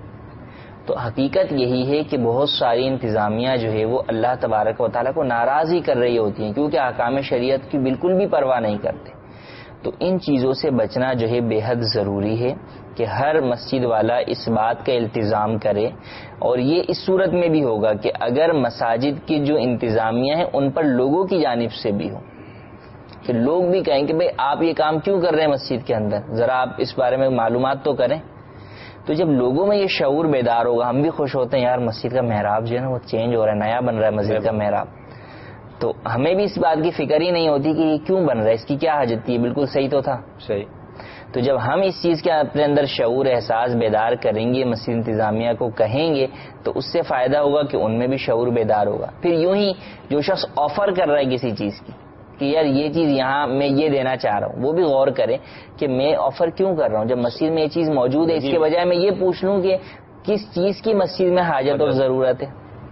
تو حقیقت یہی ہے کہ بہت ساری انتظامیہ جو ہے وہ اللہ تبارک و تعالیٰ کو ناراض ہی کر رہی ہوتی ہیں، کیونکہ احکام شریعت کی بالکل بھی پرواہ نہیں کرتے. تو ان چیزوں سے بچنا جو ہے بے حد ضروری ہے کہ ہر مسجد والا اس بات کا التزام کرے. اور یہ اس صورت میں بھی ہوگا کہ اگر مساجد کی جو انتظامیہ ہیں ان پر لوگوں کی جانب سے بھی ہو، کہ لوگ بھی کہیں کہ بھئی آپ یہ کام کیوں کر رہے ہیں مسجد کے اندر، ذرا آپ اس بارے میں معلومات تو کریں. تو جب لوگوں میں یہ شعور بیدار ہوگا، ہم بھی خوش ہوتے ہیں یار مسجد کا محراب جو ہے نا وہ چینج ہو رہا ہے، نیا بن رہا ہے مسجد کا محراب. تو ہمیں بھی اس بات کی فکر ہی نہیں ہوتی کہ یہ کیوں بن رہا ہے، اس کی کیا حاجت تھی، بالکل صحیح تو تھا. صحیح. تو جب ہم اس چیز کے اپنے اندر شعور احساس بیدار کریں گے، مسجد انتظامیہ کو کہیں گے، تو اس سے فائدہ ہوگا کہ ان میں بھی شعور بیدار ہوگا. پھر یوں ہی جو شخص آفر کر رہا ہے کسی چیز کی کہ یار یہ چیز یہاں میں یہ دینا چاہ رہا ہوں، وہ بھی غور کرے کہ میں آفر کیوں کر رہا ہوں. جب مسجد میں یہ چیز موجود ہے اس کے بجائے میں یہ پوچھ لوں کہ کس چیز کی مسجد میں حاجت اور ضرورت ہے.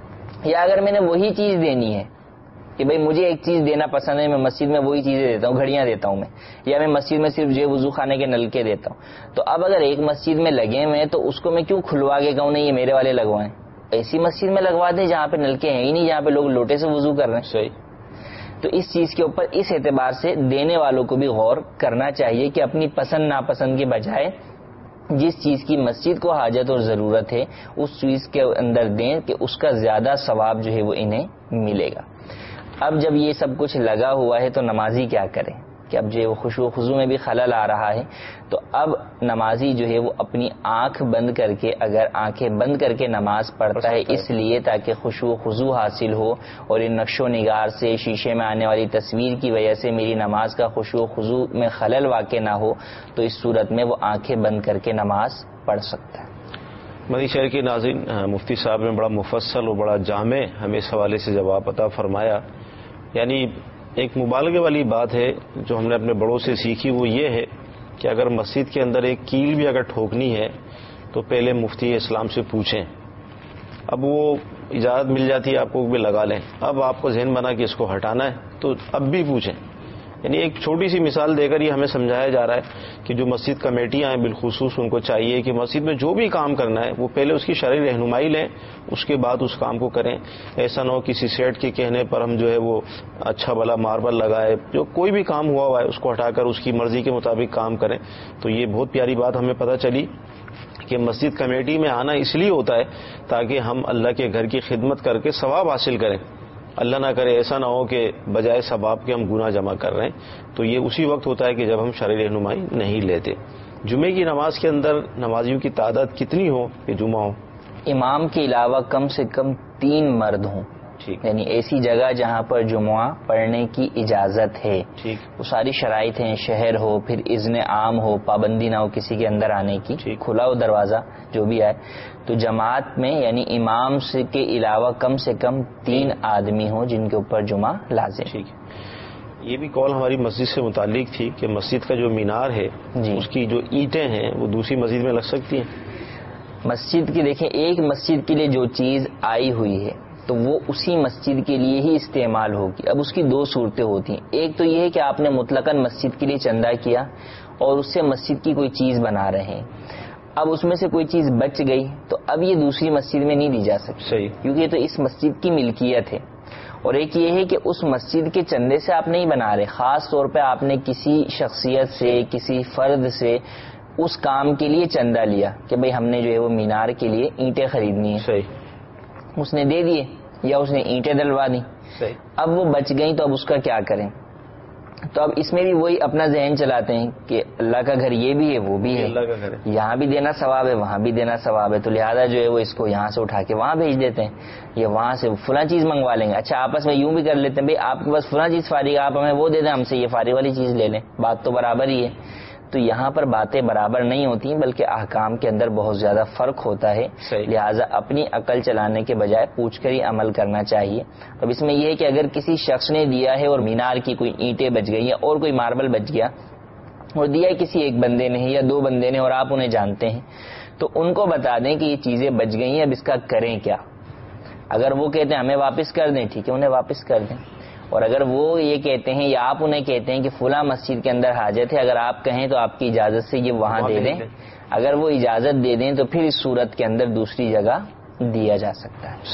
یا اگر میں نے وہی چیز دینی ہے کہ بھئی مجھے ایک چیز دینا پسند ہے، میں مسجد میں وہی چیزیں دیتا ہوں، گھڑیاں دیتا ہوں میں، یا میں مسجد میں صرف جو وضو خانے کے نلکے دیتا ہوں. تو اب اگر ایک مسجد میں لگے ہوئے ہیں تو اس کو میں کیوں کھلوا کے کہوں نہیں یہ میرے والے لگوائیں؟ ایسی مسجد میں لگوا دیں جہاں پہ نلکے ہیں ہی نہیں، جہاں پہ لوگ لوٹے سے وضو کر رہے ہیں. صحیح. تو اس چیز کے اوپر اس اعتبار سے دینے والوں کو بھی غور کرنا چاہیے کہ اپنی پسند ناپسند کے بجائے جس چیز کی مسجد کو حاجت اور ضرورت ہے اس چیز کے اندر دیں کہ اس کا زیادہ ثواب جو ہے وہ انہیں ملے گا. اب جب یہ سب کچھ لگا ہوا ہے تو نمازی کیا کریں؟ کہ اب جو ہے وہ خشوع و خضوع میں بھی خلل آ رہا ہے، تو اب نمازی جو ہے وہ اپنی آنکھ بند کر کے، اگر آنکھیں بند کر کے نماز پڑھتا ہے اس لیے تاکہ خشوع و خضوع حاصل ہو، اور ان نقش و نگار سے، شیشے میں آنے والی تصویر کی وجہ سے میری نماز کا خشوع و خضوع میں خلل واقع نہ ہو، تو اس صورت میں وہ آنکھیں بند کر کے نماز پڑھ سکتا ہے۔ مدنی شہر کے ناظرین، مفتی صاحب نے بڑا مفصل اور بڑا جامع ہمیں اس حوالے سے جواب عطا فرمایا۔ یعنی ایک مبالغے والی بات ہے جو ہم نے اپنے بڑوں سے سیکھی، وہ یہ ہے کہ اگر مسجد کے اندر ایک کیل بھی اگر ٹھوکنی ہے تو پہلے مفتی اسلام سے پوچھیں۔ اب وہ اجازت مل جاتی ہے آپ کو بھی لگا لیں، اب آپ کو ذہن بنا کہ اس کو ہٹانا ہے تو اب بھی پوچھیں۔ یعنی ایک چھوٹی سی مثال دے کر یہ ہمیں سمجھایا جا رہا ہے کہ جو مسجد کمیٹیاں ہیں بالخصوص ان کو چاہیے کہ مسجد میں جو بھی کام کرنا ہے وہ پہلے اس کی شرعی رہنمائی لیں، اس کے بعد اس کام کو کریں۔ ایسا نہ ہو کسی سیٹ کے کہنے پر ہم جو ہے وہ اچھا بھلا ماربل لگائے، جو کوئی بھی کام ہوا ہوا ہے اس کو ہٹا کر اس کی مرضی کے مطابق کام کریں۔ تو یہ بہت پیاری بات ہمیں پتہ چلی کہ مسجد کمیٹی میں آنا اس لیے ہوتا ہے تاکہ ہم اللہ کے گھر کی خدمت کر کے ثواب حاصل کریں۔ اللہ نہ کرے ایسا نہ ہو کہ بجائے ثواب کے ہم گناہ جمع کر رہے ہیں، تو یہ اسی وقت ہوتا ہے کہ جب ہم شرعی رہنمائی نہیں لیتے۔ جمعے کی نماز کے اندر نمازیوں کی تعداد کتنی ہو کہ جمعہ ہو؟ امام کے علاوہ کم سے کم تین مرد ہوں، یعنی ایسی جگہ جہاں پر جمعہ پڑھنے کی اجازت ہے، وہ ساری شرائط ہیں، شہر ہو، پھر اذن عام ہو، پابندی نہ ہو کسی کے اندر آنے کی، کھلا ہو دروازہ جو بھی آئے، تو جماعت میں یعنی امام سے کے علاوہ کم سے کم تین آدمی ہوں جن کے اوپر جمعہ لازم۔ ٹھیک ہے، یہ بھی قول ہماری مسجد سے متعلق تھی کہ مسجد کا جو مینار ہے اس کی جو اینٹیں ہیں وہ دوسری مسجد میں لگ سکتی ہیں۔ مسجد کی دیکھیں، ایک مسجد کے لیے جو چیز آئی ہوئی ہے تو وہ اسی مسجد کے لیے ہی استعمال ہوگی۔ اب اس کی دو صورتیں ہوتی ہیں، ایک تو یہ ہے کہ آپ نے مطلقاً مسجد کے لیے چندہ کیا اور اس سے مسجد کی کوئی چیز بنا رہے ہیں، اب اس میں سے کوئی چیز بچ گئی تو اب یہ دوسری مسجد میں نہیں دی جا سکتی، صحیح، کیونکہ یہ تو اس مسجد کی ملکیت ہے۔ اور ایک یہ ہے کہ اس مسجد کے چندے سے آپ نہیں بنا رہے، خاص طور پہ آپ نے کسی شخصیت سے، کسی فرد سے اس کام کے لیے چندہ لیا کہ بھئی ہم نے جو ہے وہ مینار کے لیے اینٹیں خریدنی ہیں، صحیح، اس نے دے دیے یا اس نے اینٹیں ڈلوا دی، اب وہ بچ گئیں تو اب اس کا کیا کریں؟ تو اب اس میں بھی وہی اپنا ذہن چلاتے ہیں کہ اللہ کا گھر یہ بھی ہے وہ بھی ہے، یہاں بھی دینا ثواب ہے وہاں بھی دینا ثواب ہے، تو لہذا جو ہے وہ اس کو یہاں سے اٹھا کے وہاں بھیج دیتے ہیں، یا وہاں سے فلاں چیز منگوا لیں گے۔ اچھا آپس میں یوں بھی کر لیتے ہیں، بھئی آپ کے پاس فلاں چیز فارغ ہے آپ ہمیں وہ دے دیں، ہم سے یہ فارغ والی چیز لے لیں، بات تو برابر ہی ہے۔ تو یہاں پر باتیں برابر نہیں ہوتی بلکہ احکام کے اندر بہت زیادہ فرق ہوتا ہے، لہٰذا اپنی عقل چلانے کے بجائے پوچھ کر ہی عمل کرنا چاہیے۔ اب اس میں یہ ہے کہ اگر کسی شخص نے دیا ہے اور مینار کی کوئی اینٹیں بچ گئی ہیں اور کوئی ماربل بچ گیا اور دیا کسی ایک بندے نے یا دو بندے نے اور آپ انہیں جانتے ہیں، تو ان کو بتا دیں کہ یہ چیزیں بچ گئی ہیں، اب اس کا کریں کیا۔ اگر وہ کہتے ہیں ہمیں واپس کر دیں، ٹھیک ہے انہیں واپس کر دیں، اور اگر وہ یہ کہتے ہیں یا آپ انہیں کہتے ہیں کہ فلاں مسجد کے اندر حاجت ہے، اگر آپ کہیں تو آپ کی اجازت سے یہ وہاں دے دیں، اگر وہ اجازت دے دیں تو پھر اس صورت کے اندر دوسری جگہ دیا جا سکتا ہے۔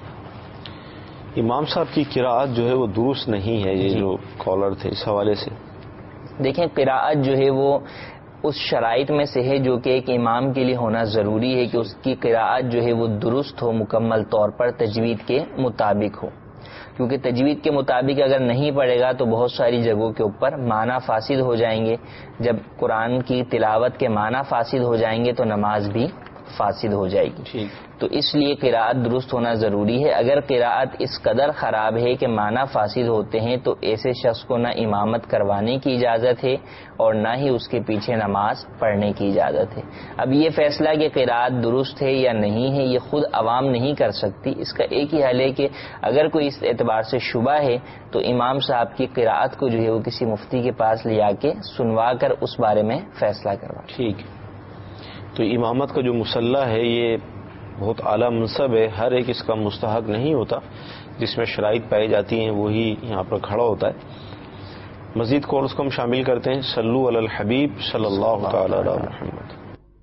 صحیح۔ امام صاحب کی قراءت جو ہے وہ درست نہیں ہے، یہ جو کالر تھے اس حوالے سے دیکھیں، قراءت جو ہے وہ اس شرائط میں سے ہے جو کہ ایک امام کے لیے ہونا ضروری ہے کہ اس کی قراءت جو ہے وہ درست ہو، مکمل طور پر تجوید کے مطابق ہو، کیونکہ تجوید کے مطابق اگر نہیں پڑھے گا تو بہت ساری جگہوں کے اوپر معنی فاسد ہو جائیں گے، جب قرآن کی تلاوت کے معنی فاسد ہو جائیں گے تو نماز بھی فاسد ہو جائے گی، تو اس لیے قراءت درست ہونا ضروری ہے۔ اگر قراءت اس قدر خراب ہے کہ معنی فاسد ہوتے ہیں تو ایسے شخص کو نہ امامت کروانے کی اجازت ہے اور نہ ہی اس کے پیچھے نماز پڑھنے کی اجازت ہے۔ اب یہ فیصلہ کہ قراءت درست ہے یا نہیں ہے یہ خود عوام نہیں کر سکتی، اس کا ایک ہی حل ہے کہ اگر کوئی اس اعتبار سے شبہ ہے تو امام صاحب کی قراءت کو جو ہے وہ کسی مفتی کے پاس لے جا کے سنوا کر اس بارے میں فیصلہ کروا۔ ٹھیک، تو امامت کا جو مسلح ہے یہ بہت اعلیٰ منصب ہے، ہر ایک اس کا مستحق نہیں ہوتا، جس میں شرائط پائی جاتی ہیں وہی یہاں پر کھڑا ہوتا ہے۔ مزید کورس کو ہم شامل کرتے ہیں، صلو علی الحبیب صلی اللہ تعالی علی محمد۔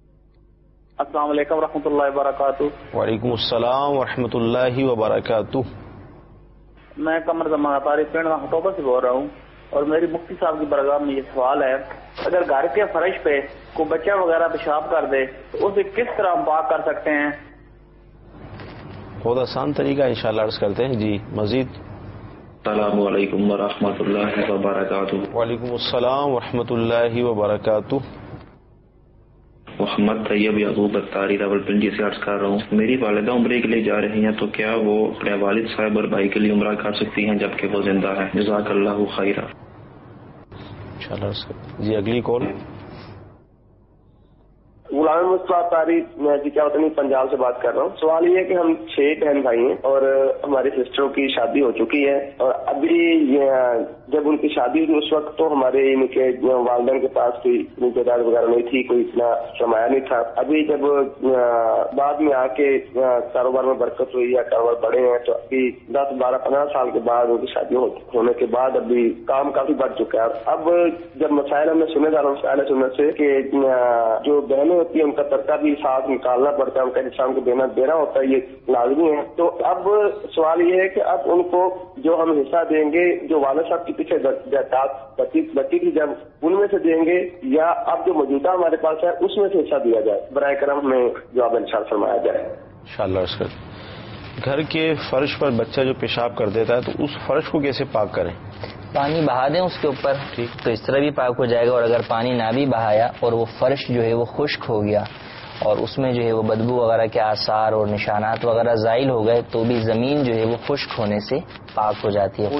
السلام علیکم ورحمۃ اللہ وبرکاتہ۔ وعلیکم السلام ورحمۃ اللہ وبرکاتہ۔ میں قمر زمان اطاری پنڈ ہٹوبہ سے بول رہا ہوں، اور میری مفتی صاحب کی برگاہ میں یہ سوال ہے، اگر گھر کے فرش پہ کوئی بچہ وغیرہ پیشاب کر دے تو اسے کس طرح ہم پاک کر سکتے ہیں؟ بہت آسان طریقہ انشاءاللہ عرض کرتے ہیں۔ جی مزید السلام علیکم ورحمۃ اللہ وبرکاتہ۔ وعلیکم السلام ورحمۃ اللہ وبرکاتہ۔ محمد طیب یعقوب اتاری راولپنڈی سے عرض کر رہا ہوں، میری والدہ عمرے کے لیے جا رہی ہیں تو کیا وہ اپنے والد صاحب اور بھائی کے لیے عمرہ کر سکتی ہیں جبکہ وہ زندہ ہے؟ جزاک اللہ خیرہ۔ جی اگلی کال۔ غلام مصطفیٰ اتاری، میں جی کیا وطنی پنجاب سے بات کر رہا ہوں۔ سوال یہ ہے کہ ہم چھ بہن بھائی ہیں اور ہماری سسٹروں کی شادی ہو چکی ہے، اور ابھی جب ان کی شادی ہوئی اس وقت تو ہمارے ان کے والدین کے پاس کوئی جائیداد وغیرہ نہیں تھی، کوئی اتنا سرمایہ نہیں تھا۔ ابھی جب بعد میں آ کے کاروبار میں برکت ہوئی یا کاروبار بڑھے ہیں تو ابھی دس بارہ پندرہ سال کے بعد ان کی شادی ہونے کے بعد ابھی کام کافی بڑھ چکا ہے۔ اب جب مسائل ہمیں سنے جا رہا ہوں مسائل سننے سے کہ جو بہنیں ہوتی ہے ان کا ترکہ بھی ساتھ نکالنا پڑتا ہے، ان کا انسان کو دینا دینا ہوتا ہے، یہ لازمی ہے۔ تو اب سوال یہ ہے کہ اب ان کو جو ہم حصہ دیں گے جو والد صاحب کی پیچھے بچی تھی جب ان میں سے دیں گے، یا اب جو موجودہ ہمارے پاس ہے اس میں سے حصہ دیا جائے؟ برائے کرم ہمیں جواب ارشاد فرمایا جائے انشاءاللہ۔ اس گھر کے فرش پر بچہ جو پیشاب کر دیتا ہے تو اس فرش کو کیسے پاک کریں؟ پانی بہا دیں اس کے اوپر تو اس طرح بھی پاک ہو جائے گا، اور اگر پانی نہ بھی بہایا اور وہ فرش جو ہے وہ خشک ہو گیا اور اس میں جو ہے وہ بدبو وغیرہ کے آثار اور نشانات وغیرہ زائل ہو گئے تو بھی زمین جو ہے وہ خشک ہونے سے پاک ہو جاتی ہے۔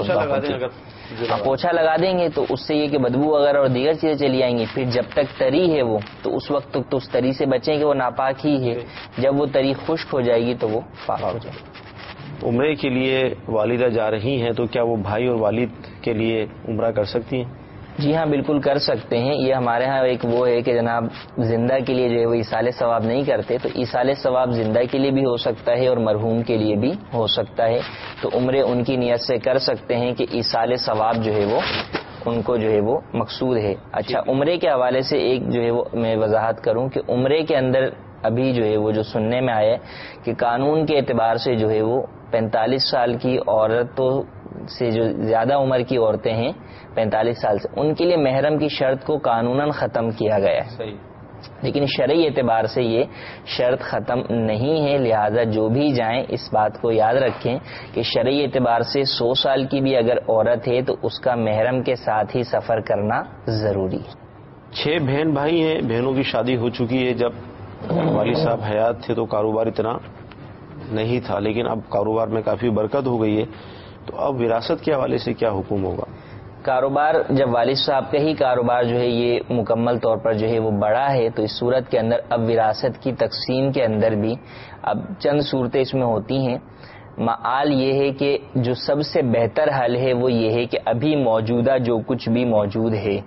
پوچھا لگا دیں گے تو اس سے یہ کہ بدبو وغیرہ اور دیگر چیزیں چلی آئیں گی، پھر جب تک تری ہے وہ تو اس وقت تک تو اس تری سے بچیں کہ وہ ناپاک ہی ہے، جب وہ تری خشک ہو جائے گی تو وہ پاک ہو جائے گی۔ عمرے کے لیے والدہ جا رہی ہیں تو کیا وہ بھائی اور والد کے لیے عمرہ کر سکتی ہیں؟ جی ہاں بالکل کر سکتے ہیں۔ یہ ہمارے ہاں ایک وہ ہے کہ جناب زندہ کے لیے جو ہے وہ ایصال ثواب نہیں کرتے، تو ایصال ثواب زندہ کے لیے بھی ہو سکتا ہے اور مرحوم کے لیے بھی ہو سکتا ہے، تو عمرے ان کی نیت سے کر سکتے ہیں کہ ایصال ثواب جو ہے وہ ان کو جو ہے وہ مقصود ہے۔ اچھا، عمرے کے حوالے سے ایک جو ہے وہ میں وضاحت کروں کہ عمرے کے اندر ابھی جو ہے وہ جو سننے میں آیا کہ قانون کے اعتبار سے جو ہے وہ پینتالیس سال کی عورتوں سے جو زیادہ عمر کی عورتیں ہیں پینتالیس سال سے، ان کے لیے محرم کی شرط کو قانوناً ختم کیا گیا ہے، لیکن شرعی اعتبار سے یہ شرط ختم نہیں ہے، لہذا جو بھی جائیں اس بات کو یاد رکھیں کہ شرعی اعتبار سے سو سال کی بھی اگر عورت ہے تو اس کا محرم کے ساتھ ہی سفر کرنا ضروری ہے۔ چھ بہن بھائی ہیں، بہنوں کی شادی ہو چکی ہے، جب والد صاحب حیات تھے تو کاروبار اتنا نہیں تھا، لیکن اب کاروبار میں کافی برکت ہو گئی ہے، تو اب وراثت کے حوالے سے کیا حکم ہوگا؟ کاروبار جب والد صاحب کا ہی کاروبار جو ہے یہ مکمل طور پر جو ہے وہ بڑا ہے تو اس صورت کے اندر اب وراثت کی تقسیم کے اندر بھی اب چند صورتیں اس میں ہوتی ہیں۔ معال یہ ہے کہ جو سب سے بہتر حل ہے وہ یہ ہے کہ ابھی موجودہ جو کچھ بھی موجود ہے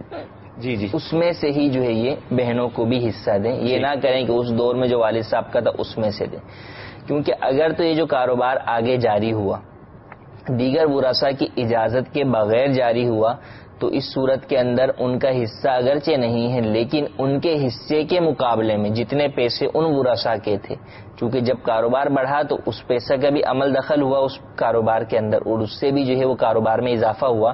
جی جی اس میں سے ہی جو ہے یہ بہنوں کو بھی حصہ دیں، یہ نہ کریں کہ اس دور میں جو والد صاحب کا تھا اس میں سے دیں، کیونکہ اگر تو یہ جو کاروبار آگے جاری ہوا دیگر ورثاء کی اجازت کے بغیر جاری ہوا تو اس صورت کے اندر ان کا حصہ اگرچہ نہیں ہے لیکن ان کے حصے کے مقابلے میں جتنے پیسے ان ورثاء کے تھے، چونکہ جب کاروبار بڑھا تو اس پیسے کا بھی عمل دخل ہوا اس کاروبار کے اندر اور اس سے بھی جو ہے وہ کاروبار میں اضافہ ہوا،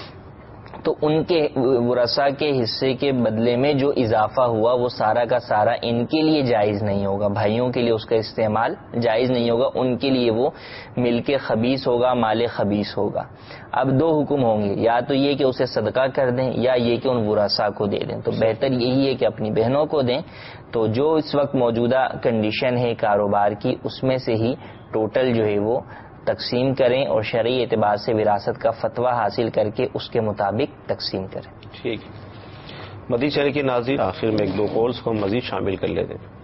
تو ان کے ورثاء کے حصے کے بدلے میں جو اضافہ ہوا وہ سارا کا سارا ان کے لیے جائز نہیں ہوگا، بھائیوں کے لیے اس کا استعمال جائز نہیں ہوگا، ان کے لیے وہ ملک خبیث ہوگا، مال خبیث ہوگا۔ اب دو حکم ہوں گے، یا تو یہ کہ اسے صدقہ کر دیں یا یہ کہ ان ورثاء کو دے دیں، تو بہتر یہی ہے کہ اپنی بہنوں کو دیں۔ تو جو اس وقت موجودہ کنڈیشن ہے کاروبار کی اس میں سے ہی ٹوٹل جو ہے وہ تقسیم کریں اور شرعی اعتبار سے وراثت کا فتویٰ حاصل کر کے اس کے مطابق تقسیم کریں۔ ٹھیک، مدی چینل کے ناظرین آخر میں ایک دو کالز کو مزید شامل کر لیتے ہیں۔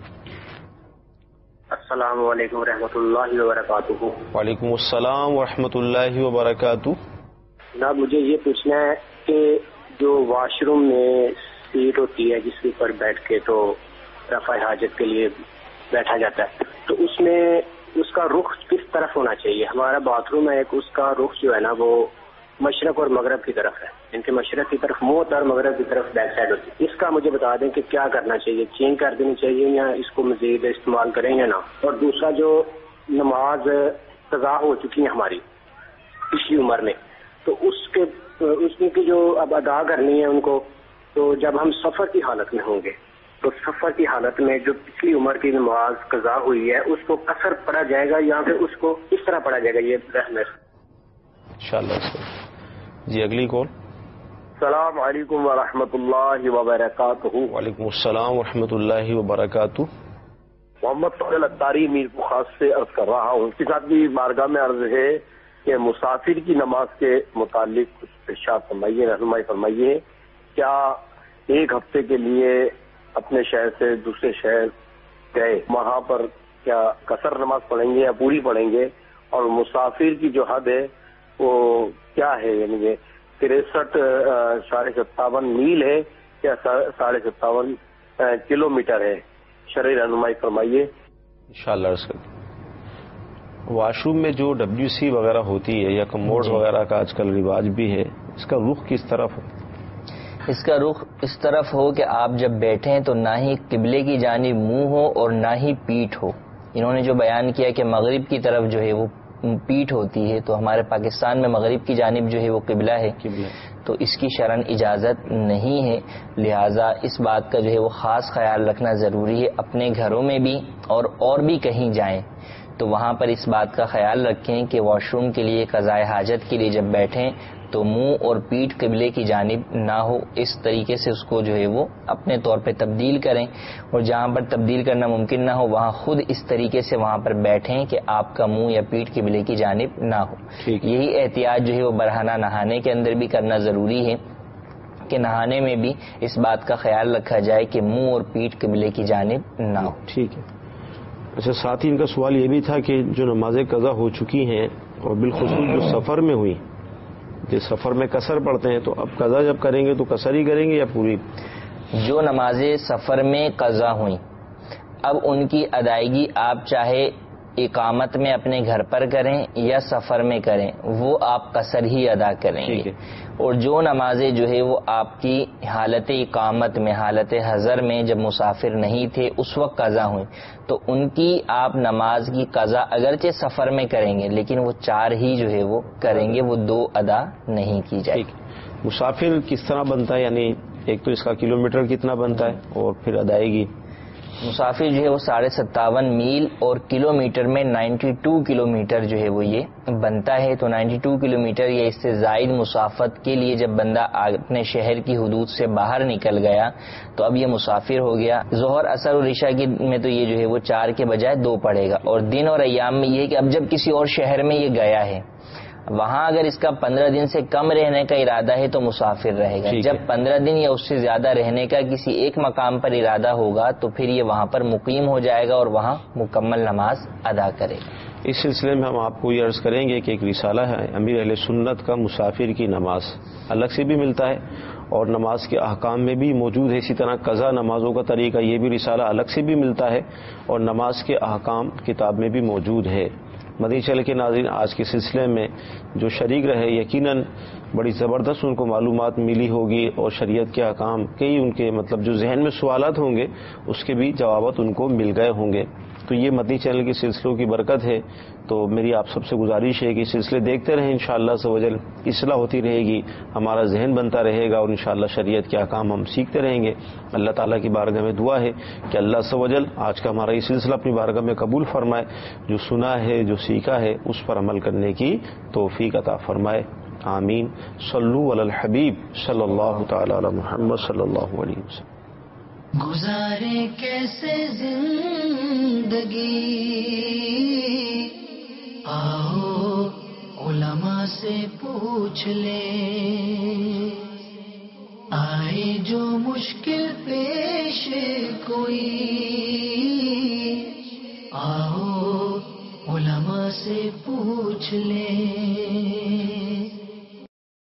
السلام علیکم ورحمۃ اللہ وبرکاتہ۔ وعلیکم السلام ورحمۃ اللہ وبرکاتہ۔ جناب مجھے یہ پوچھنا ہے کہ جو واش روم میں سیٹ ہوتی ہے جس کے اوپر بیٹھ کے تو رفع حاجت کے لیے بیٹھا جاتا ہے، تو اس میں اس کا رخ کس طرف ہونا چاہیے؟ ہمارا باتھ روم ہے ایک، اس کا رخ جو ہے نا وہ مشرق اور مغرب کی طرف ہے، ان کے مشرق کی طرف منہ ہوتا ہے اور مغرب کی طرف بیک سائڈ ہوتی ہے۔ اس کا مجھے بتا دیں کہ کیا کرنا چاہیے، چینج کر دینی چاہیے یا اس کو مزید استعمال کریں یا نہ؟ اور دوسرا جو نماز قضا ہو چکی ہے ہماری پچھلی عمر میں، تو اس کے اس کی جو اب ادا کرنی ہے ان کو، تو جب ہم سفر کی حالت میں ہوں گے تو سفر کی حالت میں جو پچھلی عمر کی نماز قضا ہوئی ہے اس کو قصر پڑا جائے گا یا پھر اس کو اس طرح پڑا جائے گا؟ یہ رحمت۔ انشاءاللہ. جی اگلی کال. السلام علیکم ورحمۃ اللہ وبرکاتہ. وعلیکم السلام ورحمۃ اللہ وبرکاتہ. محمد فضل اتاری میر بخاص سے عرض کر رہا ہوں. اس کے ساتھ بھی بارگاہ میں عرض ہے کہ مسافر کی نماز کے متعلق کچھ ارشاد فرمائیے، رہنمائی فرمائیے. کیا ایک ہفتے کے لیے اپنے شہر سے دوسرے شہر گئے، وہاں پر کیا قصر نماز پڑھیں گے یا پوری پڑھیں گے؟ اور مسافر کی جو حد ہے وہ کیا ہے، یعنی کہ تریسٹھ ساڑھے ستاون میل ہے یا ساڑھے ستاون کلو میٹر ہے؟ شرعی رہنمائی فرمائیے انشاءاللہ. واش روم میں جو ڈبلیو سی وغیرہ ہوتی ہے یا کموڈ وغیرہ کا آج کل رواج بھی ہے، اس کا رخ کس طرف ہو؟ اس کا رخ اس طرف ہو کہ آپ جب بیٹھیں تو نہ ہی قبلے کی جانب منہ ہو اور نہ ہی پیٹھ ہو. انہوں نے جو بیان کیا کہ مغرب کی طرف جو ہے وہ پیٹھ ہوتی ہے، تو ہمارے پاکستان میں مغرب کی جانب جو ہے وہ قبلہ ہے، تو اس کی شرعاً اجازت نہیں ہے. لہٰذا اس بات کا جو ہے وہ خاص خیال رکھنا ضروری ہے. اپنے گھروں میں بھی اور اور بھی کہیں جائیں تو وہاں پر اس بات کا خیال رکھیں کہ واش روم کے لیے قضاء حاجت کے لیے جب بیٹھیں تو منہ اور پیٹھ قبلے کی جانب نہ ہو. اس طریقے سے اس کو جو ہے وہ اپنے طور پہ تبدیل کریں، اور جہاں پر تبدیل کرنا ممکن نہ ہو وہاں خود اس طریقے سے وہاں پر بیٹھیں کہ آپ کا منہ یا پیٹھ قبلے کی جانب نہ ہو. یہی احتیاط جو ہے وہ برہنہ نہانے کے اندر بھی کرنا ضروری ہے کہ نہانے میں بھی اس بات کا خیال رکھا جائے کہ منہ اور پیٹھ قبلے کی جانب نہ ہو. ٹھیک ہے. اچھا، ساتھ ہی ان کا سوال یہ بھی تھا کہ جو نمازیں قضا ہو چکی ہیں اور بالخصوص جو سفر میں ہوئی، جس سفر میں قصر پڑتے ہیں، تو اب قضا جب کریں گے تو قصر ہی کریں گے یا پوری؟ جو نمازیں سفر میں قضا ہوئیں اب ان کی ادائیگی آپ چاہے اقامت میں اپنے گھر پر کریں یا سفر میں کریں، وہ آپ قصر ہی ادا کریں گے. اور جو نمازیں جو ہے وہ آپ کی حالت اقامت میں، حالت حضر میں جب مسافر نہیں تھے اس وقت قضا ہوئیں، تو ان کی آپ نماز کی قضا اگرچہ سفر میں کریں گے لیکن وہ چار ہی جو ہے وہ کریں گے، وہ دو ادا نہیں کی جائے. مسافر کس طرح بنتا ہے، یعنی ایک تو اس کا کلومیٹر کتنا بنتا ہے اور پھر ادائیگی؟ مسافر جو ہے وہ ساڑھے ستاون میل اور کلو میٹر میں نائنٹی ٹو کلو میٹر جو ہے وہ یہ بنتا ہے. تو نائنٹی ٹو کلو میٹر یا اس سے زائد مسافت کے لیے جب بندہ اپنے شہر کی حدود سے باہر نکل گیا تو اب یہ مسافر ہو گیا. ظہر اثر اور عشاء کی میں تو یہ جو ہے وہ چار کے بجائے دو پڑے گا. اور دن اور ایام میں یہ کہ اب جب کسی اور شہر میں یہ گیا ہے وہاں اگر اس کا پندرہ دن سے کم رہنے کا ارادہ ہے تو مسافر رہے گا. جب پندرہ دن یا اس سے زیادہ رہنے کا کسی ایک مقام پر ارادہ ہوگا تو پھر یہ وہاں پر مقیم ہو جائے گا اور وہاں مکمل نماز ادا کرے گا. اس سلسلے میں ہم آپ کو یہ عرض کریں گے کہ ایک رسالہ ہے امیر اہل سنت کا مسافر کی نماز، الگ سے بھی ملتا ہے اور نماز کے احکام میں بھی موجود ہے. اسی طرح قضا نمازوں کا طریقہ یہ بھی رسالہ الگ سے بھی ملتا ہے اور نماز کے احکام کتاب میں بھی موجود ہے. مدنی چینل کے ناظرین، آج کے سلسلے میں جو شریک رہے یقیناً بڑی زبردست ان کو معلومات ملی ہوگی اور شریعت کے احکام کئی ان کے مطلب جو ذہن میں سوالات ہوں گے اس کے بھی جوابات ان کو مل گئے ہوں گے. تو یہ مدنی چینل کے سلسلوں کی برکت ہے. تو میری آپ سب سے گزارش ہے کہ سلسلے دیکھتے رہیں، انشاءاللہ عز و جل اصلاح ہوتی رہے گی، ہمارا ذہن بنتا رہے گا اور انشاءاللہ شریعت کے احکام ہم سیکھتے رہیں گے. اللہ تعالیٰ کی بارگاہ میں دعا ہے کہ اللہ عز و جل آج کا ہمارا یہ سلسلہ اپنی بارگاہ میں قبول فرمائے، جو سنا ہے جو سیکھا ہے اس پر عمل کرنے کی توفیق عطا فرمائے. آمین. صلو علی الحبیب صلی اللہ تعالی علی محمد صلی اللہ علیہ وسلم. گزارے کیسے زندگی، آؤ علماء سے پوچھ لیں، آئے جو مشکل پیش کوئی، آؤ علماء سے پوچھ لیں.